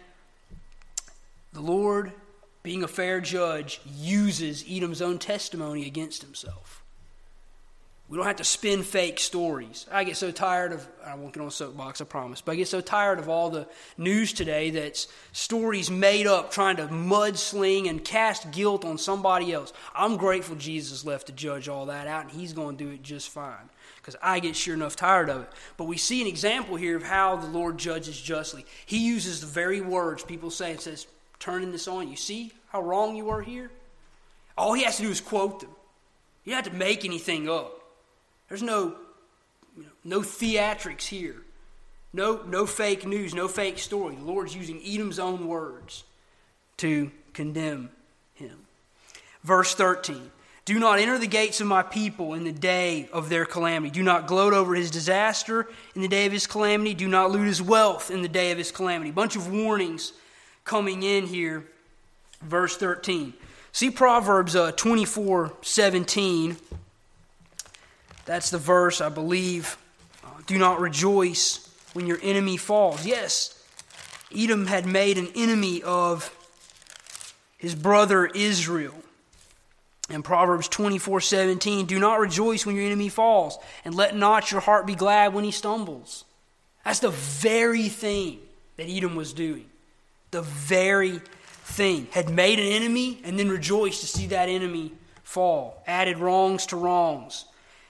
the Lord, being a fair judge, uses Edom's own testimony against himself. We don't have to spin fake stories. I get so tired of, I won't get on a soapbox, I promise, but I get so tired of all the news today that's stories made up trying to mudsling and cast guilt on somebody else. I'm grateful Jesus left to judge all that out, and He's going to do it just fine because I get sure enough tired of it. But we see an example here of how the Lord judges justly. He uses the very words people say and says, turning this on you. See how wrong you are here? All He has to do is quote them. You don't have to make anything up. There's no theatrics here. No fake news, no fake story. The Lord's using Edom's own words to condemn him. Verse 13. Do not enter the gates of my people in the day of their calamity. Do not gloat over his disaster in the day of his calamity. Do not loot his wealth in the day of his calamity. A bunch of warnings coming in here. Verse 13. See Proverbs 24:17. That's the verse, I believe. Do not rejoice when your enemy falls. Yes, Edom had made an enemy of his brother Israel. In Proverbs 24:17, do not rejoice when your enemy falls, and let not your heart be glad when he stumbles. That's the very thing that Edom was doing. The very thing. Had made an enemy and then rejoiced to see that enemy fall. Added wrongs to wrongs.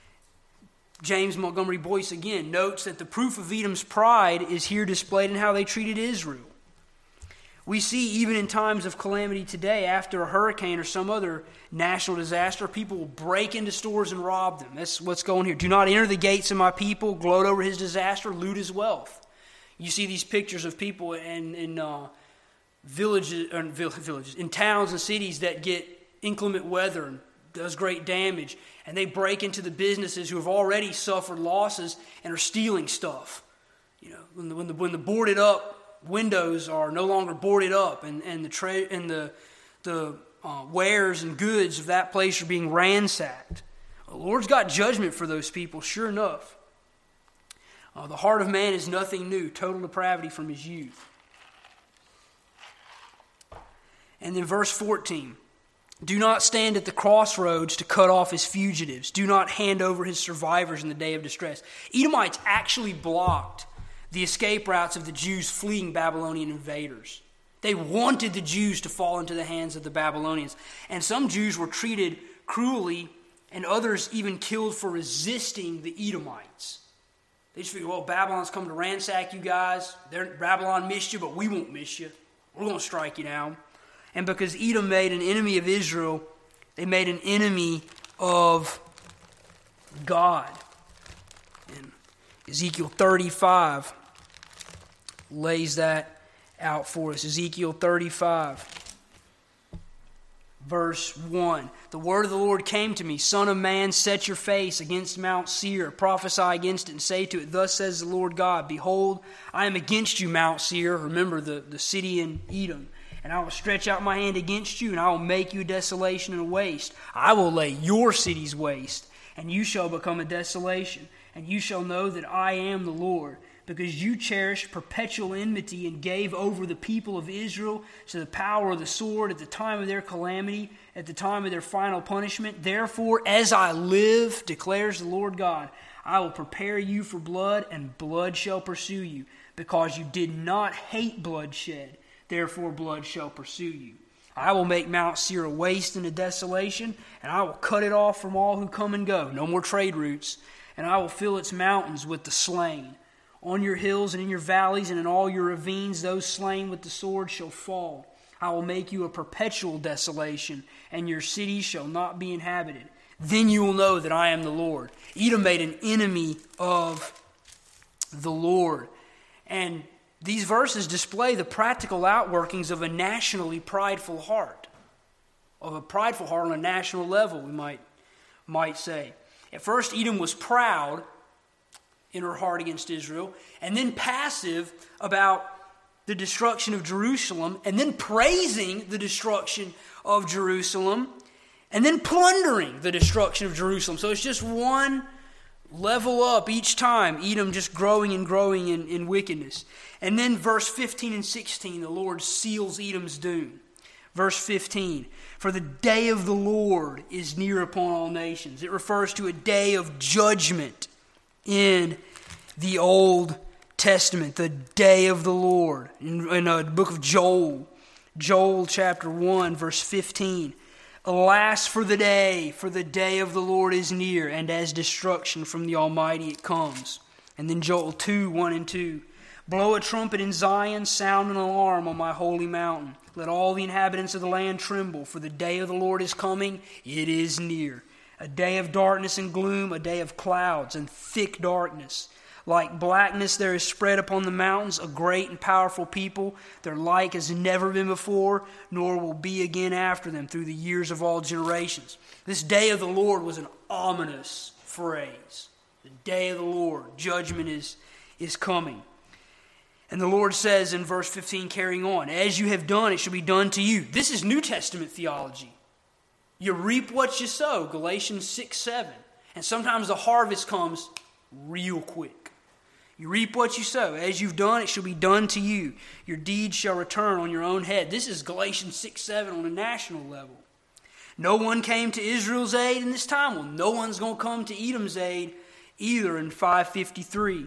James Montgomery Boyce again notes that the proof of Edom's pride is here displayed in how they treated Israel. We see even in times of calamity today, after a hurricane or some other national disaster, people will break into stores and rob them. That's what's going here. Do not enter the gates of my people, gloat over his disaster, loot his wealth. You see these pictures of people in villages, in towns and cities that get inclement weather and does great damage, and they break into the businesses who have already suffered losses and are stealing stuff. When the boarded up windows are no longer boarded up, and the wares and goods of that place are being ransacked. The Lord's got judgment for those people, sure enough. The heart of man is nothing new, total depravity from his youth. And then verse 14, do not stand at the crossroads to cut off his fugitives. Do not hand over his survivors in the day of distress. Edomites actually blocked the escape routes of the Jews fleeing Babylonian invaders. They wanted the Jews to fall into the hands of the Babylonians. And some Jews were treated cruelly, and others even killed for resisting the Edomites. They just figured, well, Babylon's come to ransack you guys. Babylon missed you, but we won't miss you. We're going to strike you down. And because Edom made an enemy of Israel, they made an enemy of God. And Ezekiel 35 lays that out for us. Ezekiel 35, verse 1. The word of the Lord came to me, Son of man, set your face against Mount Seir, prophesy against it, and say to it, Thus says the Lord God, Behold, I am against you, Mount Seir. Remember the city in Edom. And I will stretch out my hand against you, and I will make you a desolation and a waste. I will lay your cities waste, and you shall become a desolation. And you shall know that I am the Lord, because you cherished perpetual enmity and gave over the people of Israel to the power of the sword at the time of their calamity, at the time of their final punishment. Therefore, as I live, declares the Lord God, I will prepare you for blood, and blood shall pursue you, because you did not hate bloodshed. Therefore blood shall pursue you. I will make Mount Seir a waste and a desolation, and I will cut it off from all who come and go. No more trade routes. And I will fill its mountains with the slain. On your hills and in your valleys and in all your ravines, those slain with the sword shall fall. I will make you a perpetual desolation, and your cities shall not be inhabited. Then you will know that I am the Lord. Edom made an enemy of the Lord. And these verses display the practical outworkings of a nationally prideful heart. Of a prideful heart on a national level, we might say. At first, Edom was proud in her heart against Israel, and then passive about the destruction of Jerusalem, and then praising the destruction of Jerusalem, and then plundering the destruction of Jerusalem. So it's just one level up each time, Edom just growing and growing in wickedness. And then verse 15 and 16, the Lord seals Edom's doom. Verse 15, for the day of the Lord is near upon all nations. It refers to a day of judgment in the Old Testament, the day of the Lord. In the book of Joel chapter 1, verse 15, alas for the day of the Lord is near, and as destruction from the Almighty it comes. And then Joel 2, 1 and 2. Blow a trumpet in Zion, sound an alarm on my holy mountain. Let all the inhabitants of the land tremble, for the day of the Lord is coming, it is near. A day of darkness and gloom, a day of clouds and thick darkness. Like blackness there is spread upon the mountains a great and powerful people. Their like has never been before, nor will be again after them through the years of all generations. This day of the Lord was an ominous phrase. The day of the Lord, judgment is coming. And the Lord says in verse 15, carrying on, as you have done, it shall be done to you. This is New Testament theology. You reap what you sow, Galatians 6, 7. And sometimes the harvest comes real quick. You reap what you sow. As you've done, it shall be done to you. Your deeds shall return on your own head. This is Galatians 6, 7 on a national level. No one came to Israel's aid in this time. Well, no one's going to come to Edom's aid either in 553.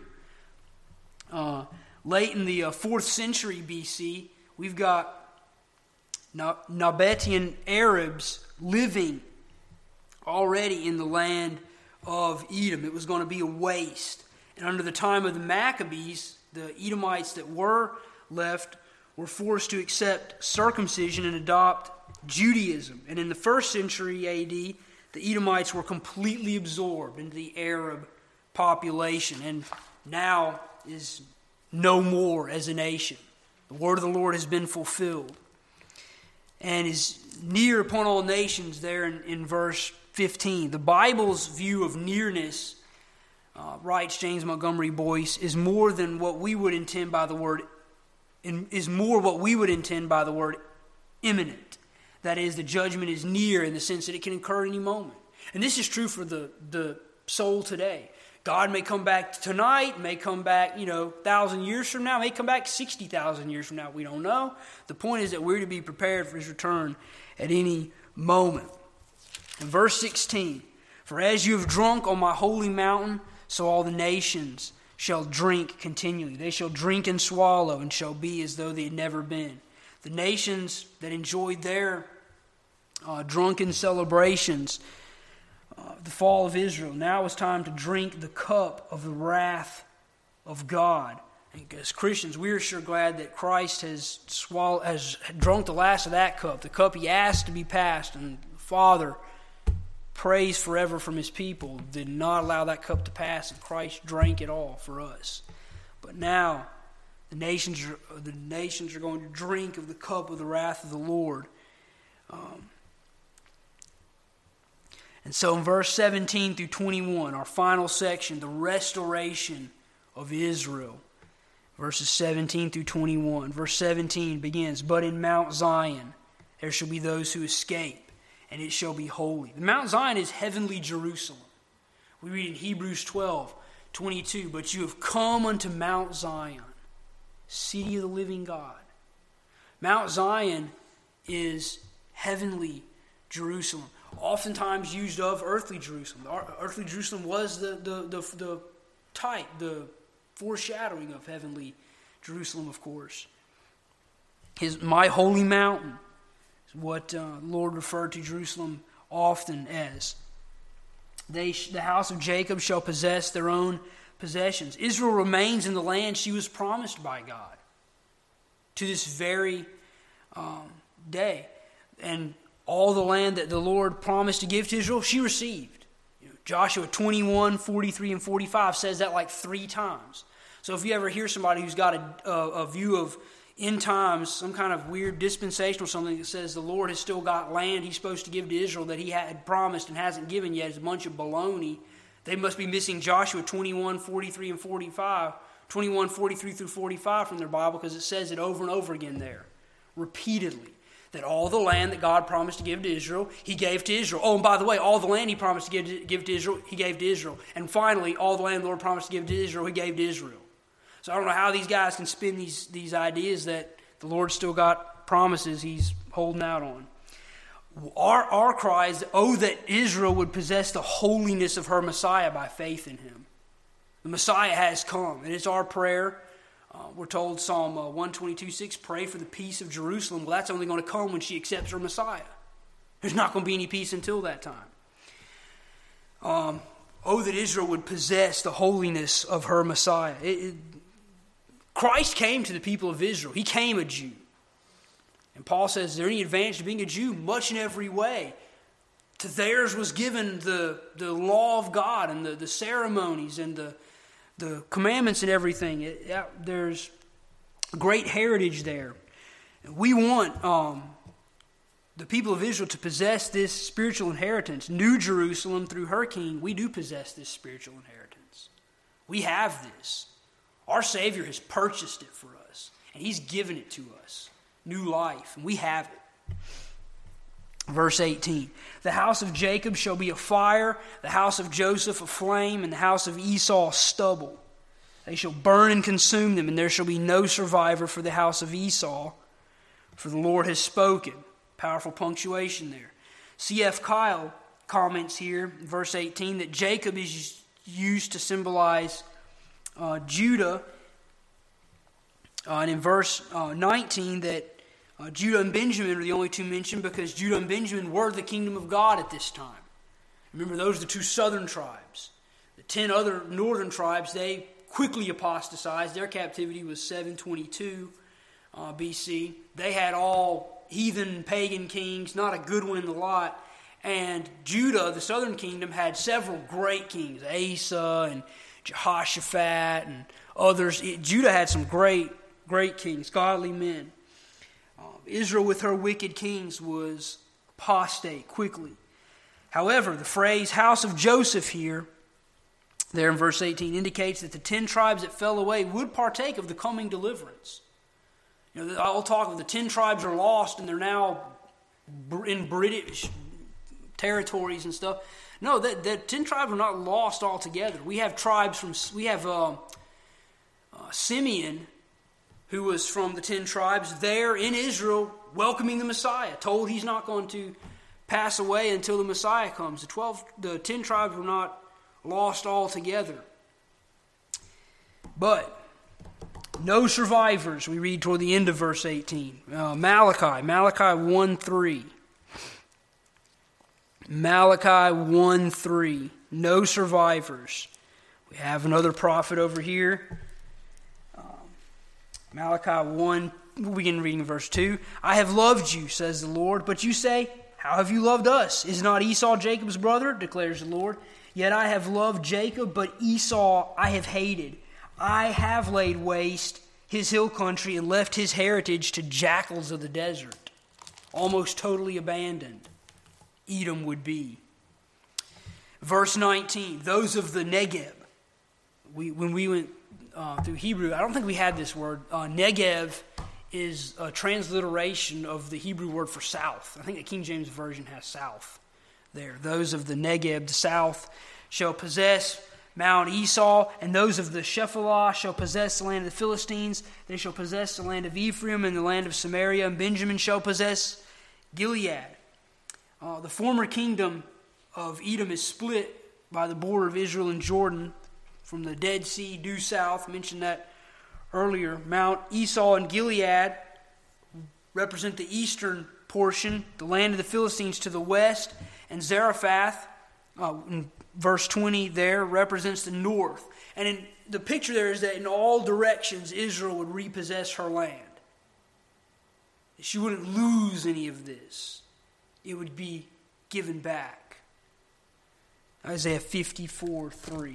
Late in the 4th century BC, we've got Nabatean Arabs living already in the land of Edom. It was going to be a waste. And under the time of the Maccabees, the Edomites that were left were forced to accept circumcision and adopt Judaism. And in the 1st century AD, the Edomites were completely absorbed into the Arab population and now is no more as a nation. The word of the Lord has been fulfilled. and is near upon all nations there in verse 15. The Bible's view of nearness, writes James Montgomery Boyce, is more than what we would intend by the word, imminent. That is, the judgment is near in the sense that it can occur any moment. And this is true for the soul today. God may come back tonight, may come back, 1,000 years from now, may come back 60,000 years from now. We don't know. The point is that we're to be prepared for His return at any moment. In verse 16, for as you have drunk on my holy mountain, so all the nations shall drink continually. They shall drink and swallow and shall be as though they had never been. The nations that enjoyed their drunken celebrations, the fall of Israel, now is time to drink the cup of the wrath of God. And as Christians, we are sure glad that Christ has drunk the last of that cup, the cup He asked to be passed, and the Father prays forever from His people, did not allow that cup to pass, and Christ drank it all for us. But now the nations are going to drink of the cup of the wrath of the Lord. And so in verse 17 through 21, our final section, the restoration of Israel. Verses 17 through 21. Verse 17 begins, but in Mount Zion there shall be those who escape, and it shall be holy. The Mount Zion is heavenly Jerusalem. We read in Hebrews 12:22, but you have come unto Mount Zion, city of the living God. Mount Zion is heavenly Jerusalem, oftentimes used of earthly Jerusalem. Earthly Jerusalem was the type, the foreshadowing of heavenly Jerusalem, of course. My holy mountain is what the Lord referred to Jerusalem often as. The house of Jacob shall possess their own possessions. Israel remains in the land she was promised by God to this very day. And all the land that the Lord promised to give to Israel, she received. Joshua 21, 43, and 45 says that like 3 times. So if you ever hear somebody who's got a view of end times, some kind of weird dispensation or something that says the Lord has still got land He's supposed to give to Israel that He had promised and hasn't given yet, it's a bunch of baloney. They must be missing Joshua 21, 43, and 45, 21, 43 through 45 from their Bible, because it says it over and over again there, repeatedly, that all the land that God promised to give to Israel, He gave to Israel. Oh, and by the way, all the land He promised to give to Israel, He gave to Israel. And finally, all the land the Lord promised to give to Israel, He gave to Israel. So I don't know how these guys can spin these ideas that the Lord still got promises He's holding out on. Our cry is, oh, that Israel would possess the holiness of her Messiah by faith in Him. The Messiah has come, and it's our prayer. We're told Psalm 122:6, pray for the peace of Jerusalem. Well, that's only going to come when she accepts her Messiah. There's not going to be any peace until that time. Oh, that Israel would possess the holiness of her Messiah. Christ came to the people of Israel. He came a Jew. And Paul says, is there any advantage to being a Jew? Much in every way. To theirs was given the law of God and the ceremonies and the commandments and everything. There's great heritage there. We want the people of Israel to possess this spiritual inheritance. New Jerusalem, through her King, we do possess this spiritual inheritance. We have this. Our Savior has purchased it for us, and He's given it to us. New life, and we have it. Verse 18, the house of Jacob shall be a fire, the house of Joseph a flame, and the house of Esau stubble. They shall burn and consume them, and there shall be no survivor for the house of Esau, for the Lord has spoken. Powerful punctuation there. C.F. Kyle comments here, in verse 18, that Jacob is used to symbolize Judah, and in verse 19 that Judah and Benjamin are the only two mentioned because Judah and Benjamin were the kingdom of God at this time. Remember, those are the 2 southern tribes. The 10 other northern tribes, they quickly apostatized. Their captivity was 722 BC. They had all heathen pagan kings, not a good one in the lot. And Judah, the southern kingdom, had several great kings, Asa and Jehoshaphat and others. Judah had some great kings, godly men. Israel with her wicked kings was apostate quickly. However, the phrase house of Joseph here, there in verse 18, indicates that the 10 tribes that fell away would partake of the coming deliverance. You know, all talk of the 10 tribes are lost and they're now in British territories and stuff. No, the 10 tribes are not lost altogether. We have Simeon, who was from the 10 tribes there in Israel, welcoming the Messiah, told he's not going to pass away until the Messiah comes. The 10 tribes were not lost altogether. But no survivors, we read toward the end of verse 18. Malachi 1:3. Malachi 1:3. No survivors. We have another prophet over here. Malachi 1, we'll begin reading verse 2. I have loved you, says the Lord, but you say, how have you loved us? Is not Esau Jacob's brother, declares the Lord? Yet I have loved Jacob, but Esau I have hated. I have laid waste his hill country and left his heritage to jackals of the desert. Almost totally abandoned, Edom would be. Verse 19, those of the Negev. When we went through Hebrew, I don't think we had this word. Negev is a transliteration of the Hebrew word for south. I think the King James Version has south there. Those of the Negev, the south, shall possess Mount Esau, and those of the Shephelah shall possess the land of the Philistines. They shall possess the land of Ephraim and the land of Samaria, and Benjamin shall possess Gilead. The former kingdom of Edom is split by the border of Israel and Jordan from the Dead Sea due south. I mentioned that earlier. Mount Esau and Gilead represent the eastern portion, the land of the Philistines to the west, and Zarephath, in verse 20 there, represents the north. And in the picture there is that in all directions Israel would repossess her land. She wouldn't lose any of this. It would be given back. Isaiah 54:3.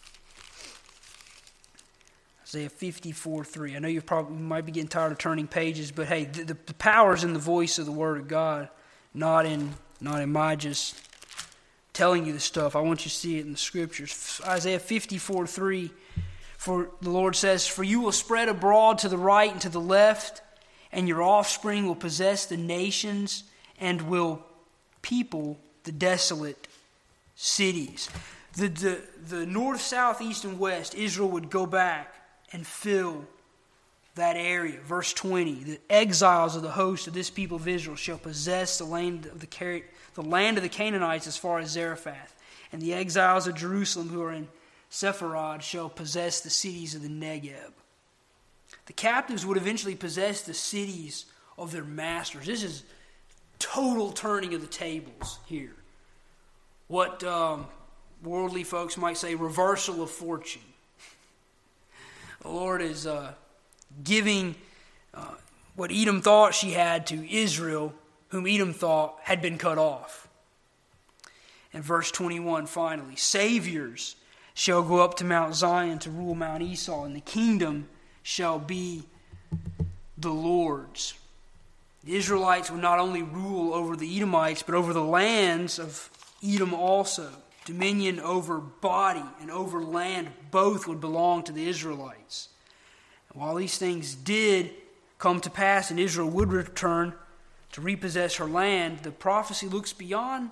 Isaiah 54:3. I know you might be getting tired of turning pages, but hey, the power is in the voice of the Word of God, not in my just telling you the stuff. I want you to see it in the Scriptures. Isaiah 54:3. For the Lord says, for you will spread abroad to the right and to the left, and your offspring will possess the nations and will people the desolate cities. The north, south, east, and west, Israel would go back and fill that area. Verse 20, the exiles of the host of this people of Israel shall possess the land of the Canaanites as far as Zarephath, and the exiles of Jerusalem who are in Sepharad shall possess the cities of the Negeb. The captives would eventually possess the cities of their masters. This is total turning of the tables here. What worldly folks might say, reversal of fortune. The Lord is giving what Edom thought she had to Israel, whom Edom thought had been cut off. And verse 21, finally, saviors shall go up to Mount Zion to rule Mount Esau, and the kingdom shall be the Lord's. The Israelites would not only rule over the Edomites, but over the lands of Edom also. Dominion over body and over land, both would belong to the Israelites. And while these things did come to pass and Israel would return to repossess her land, the prophecy looks beyond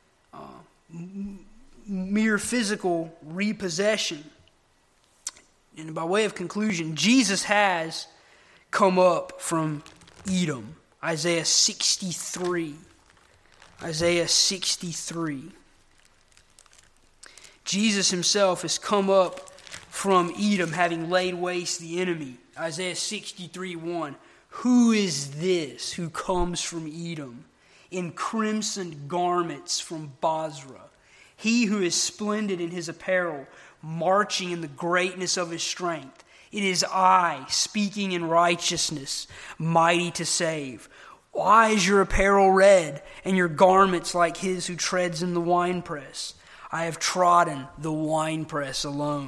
mere physical repossession. And by way of conclusion, Jesus has come up from Edom. Isaiah 63. Isaiah 63. Jesus himself has come up from Edom, having laid waste the enemy. Isaiah 63:1. Who is this who comes from Edom in crimson garments from Basra? He who is splendid in his apparel, marching in the greatness of his strength. It is I, speaking in righteousness, mighty to save. Why is your apparel red, and your garments like his who treads in the winepress? I have trodden the winepress alone,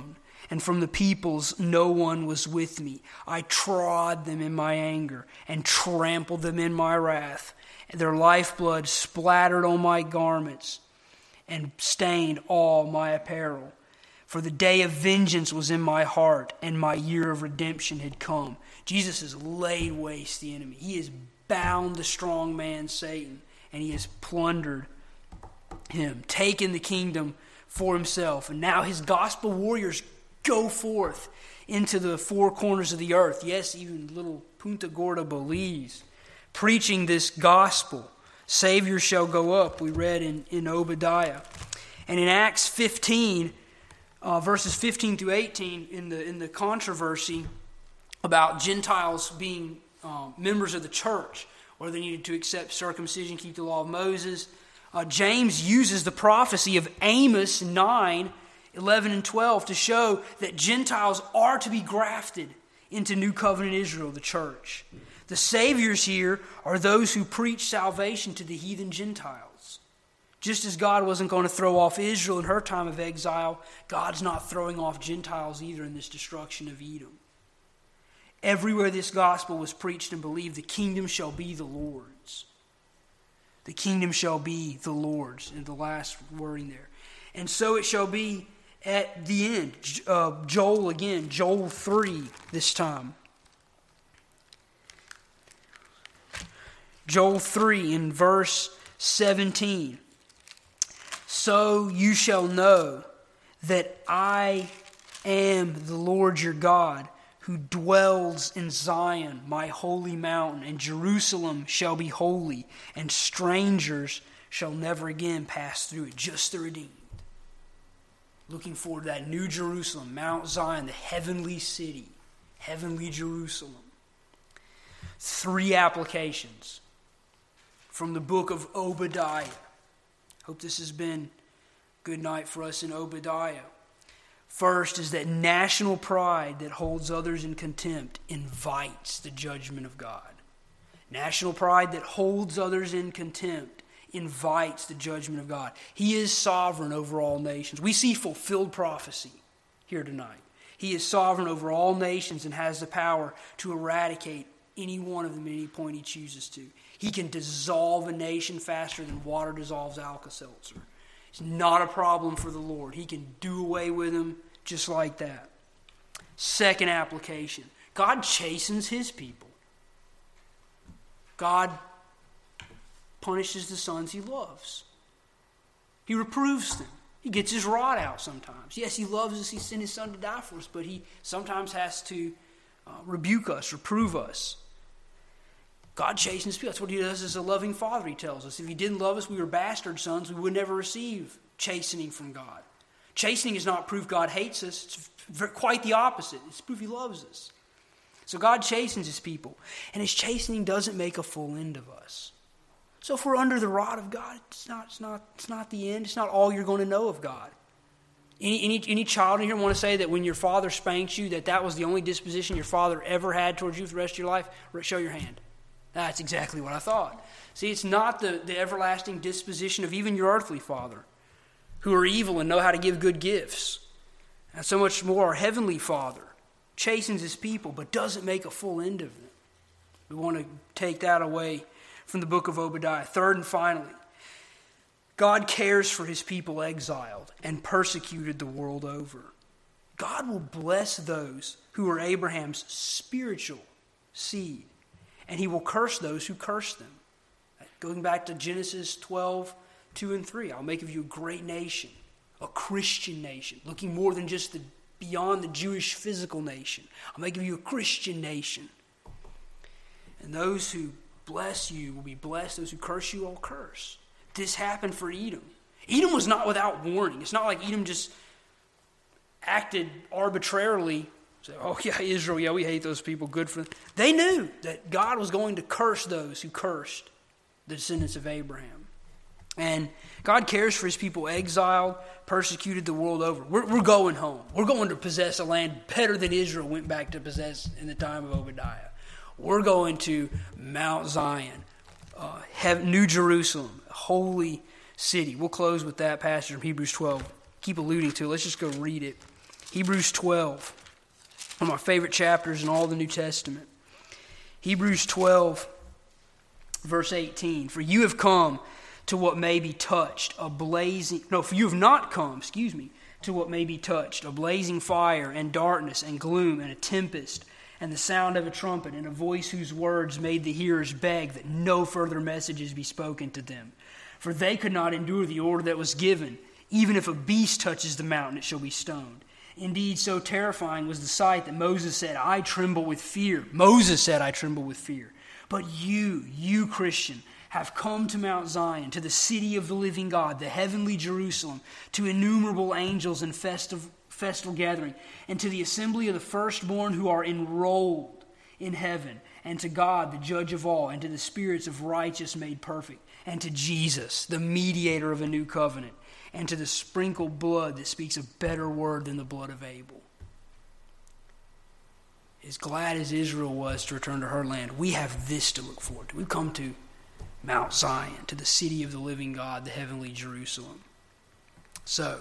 and from the peoples no one was with me. I trod them in my anger and trampled them in my wrath. Their lifeblood splattered on my garments and stained all my apparel. For the day of vengeance was in my heart, and my year of redemption had come. Jesus has laid waste the enemy. He has bound the strong man Satan, and he has plundered him, taken the kingdom for himself. And now his gospel warriors go forth into the four corners of the earth. Yes, even little Punta Gorda, Belize, preaching this gospel. Savior shall go up, we read in Obadiah. And in Acts 15, verses 15 through 18, in the controversy about Gentiles being members of the church, or they needed to accept circumcision, keep the law of Moses, James uses the prophecy of Amos 9, 11 and 12 to show that Gentiles are to be grafted into New Covenant Israel, the church. The saviors here are those who preach salvation to the heathen Gentiles. Just as God wasn't going to throw off Israel in her time of exile, God's not throwing off Gentiles either in this destruction of Edom. Everywhere this gospel was preached and believed, the kingdom shall be the Lord's. The kingdom shall be the Lord's, in the last wording there. And so it shall be at the end. Joel again, Joel 3 this time. Joel 3 in verse 17. So you shall know that I am the Lord your God, who dwells in Zion, my holy mountain, and Jerusalem shall be holy, and strangers shall never again pass through it, just the redeemed. Looking forward to that new Jerusalem, Mount Zion, the heavenly city, heavenly Jerusalem. 3 applications from the book of Obadiah. Hope this has been a good night for us in Obadiah. First is that national pride that holds others in contempt invites the judgment of God. National pride that holds others in contempt invites the judgment of God. He is sovereign over all nations. We see fulfilled prophecy here tonight. He is sovereign over all nations and has the power to eradicate any one of them at any point he chooses to. He can dissolve a nation faster than water dissolves Alka-Seltzer. It's not a problem for the Lord. He can do away with them just like that. Second application, God chastens his people. God punishes the sons he loves. He reproves them. He gets his rod out sometimes. Yes, he loves us. He sent his son to die for us, but he sometimes has to rebuke us, reprove us. God chastens people. That's what he does as a loving father, he tells us. If he didn't love us, we were bastard sons, we would never receive chastening from God. Chastening is not proof God hates us. It's quite the opposite. It's proof he loves us. So God chastens his people. And his chastening doesn't make a full end of us. So if we're under the rod of God, it's not the end. It's not all you're going to know of God. Any child in here want to say that when your father spanks you, that was the only disposition your father ever had towards you for the rest of your life? Show your hand. That's exactly what I thought. See, it's not the everlasting disposition of even your earthly father, who are evil and know how to give good gifts. And so much more our heavenly Father chastens his people, but doesn't make a full end of them. We want to take that away from the book of Obadiah. Third and finally, God cares for his people exiled and persecuted the world over. God will bless those who are Abraham's spiritual seed, and he will curse those who curse them. Going back to Genesis 12, 2 and 3, I'll make of you a great nation, a Christian nation, looking more than just beyond the Jewish physical nation. I'll make of you a Christian nation. And those who bless you will be blessed. Those who curse you will curse. This happened for Edom. Edom was not without warning. It's not like Edom just acted arbitrarily. Say, oh yeah, Israel, yeah, we hate those people, good for them. They knew that God was going to curse those who cursed the descendants of Abraham. And God cares for his people exiled, persecuted the world over. We're going home. We're going to possess a land better than Israel went back to possess in the time of Obadiah. We're going to Mount Zion, New Jerusalem, holy city. We'll close with that passage from Hebrews 12. Keep alluding to it. Let's just go read it. Hebrews 12, one of my favorite chapters in all the New Testament. Hebrews 12, verse 18. For you have come to what may be touched, for you have not come, to what may be touched, a blazing fire and darkness and gloom and a tempest and the sound of a trumpet and a voice whose words made the hearers beg that no further messages be spoken to them. For they could not endure the order that was given. Even if a beast touches the mountain, it shall be stoned. Indeed, so terrifying was the sight that Moses said, I tremble with fear. Moses said, I tremble with fear. But you Christian, have come to Mount Zion, to the city of the living God, the heavenly Jerusalem, to innumerable angels in festal gathering, and to the assembly of the firstborn who are enrolled in heaven, and to God, the judge of all, and to the spirits of righteous made perfect, and to Jesus, the mediator of a new covenant, and to the sprinkled blood that speaks a better word than the blood of Abel. As glad as Israel was to return to her land, we have this to look forward to. We've come to Mount Zion, to the city of the living God, the heavenly Jerusalem. So,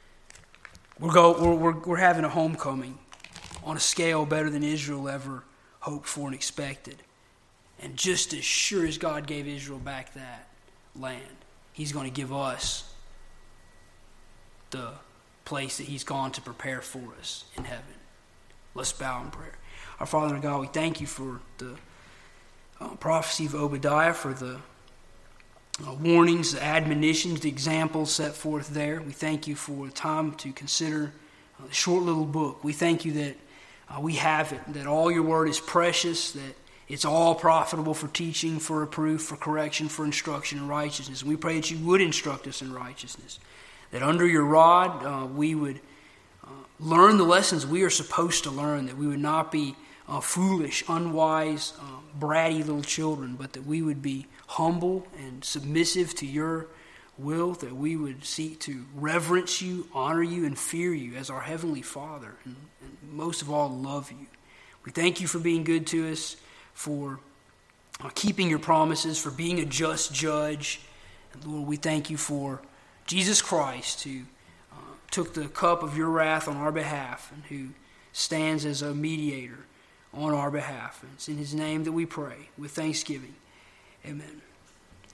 we're having a homecoming on a scale better than Israel ever hoped for and expected. And just as sure as God gave Israel back that land, He's going to give us the place that He's gone to prepare for us in heaven. Let's bow in prayer. Our Father and God, we thank You for the prophecy of Obadiah, for the warnings, the admonitions, the examples set forth there. We thank You for the time to consider the short little book. We thank You that we have it, that all Your word is precious, that it's all profitable for teaching, for reproof, for correction, for instruction in righteousness. We pray that You would instruct us in righteousness, that under Your rod we would learn the lessons we are supposed to learn, that we would not be foolish, unwise, bratty little children, but that we would be humble and submissive to Your will, that we would seek to reverence You, honor You, and fear You as our Heavenly Father, and most of all, love You. We thank You for being good to us, for keeping Your promises, for being a just judge. And Lord, we thank You for Jesus Christ, who took the cup of Your wrath on our behalf and who stands as a mediator on our behalf. And it's in His name that we pray with thanksgiving. Amen.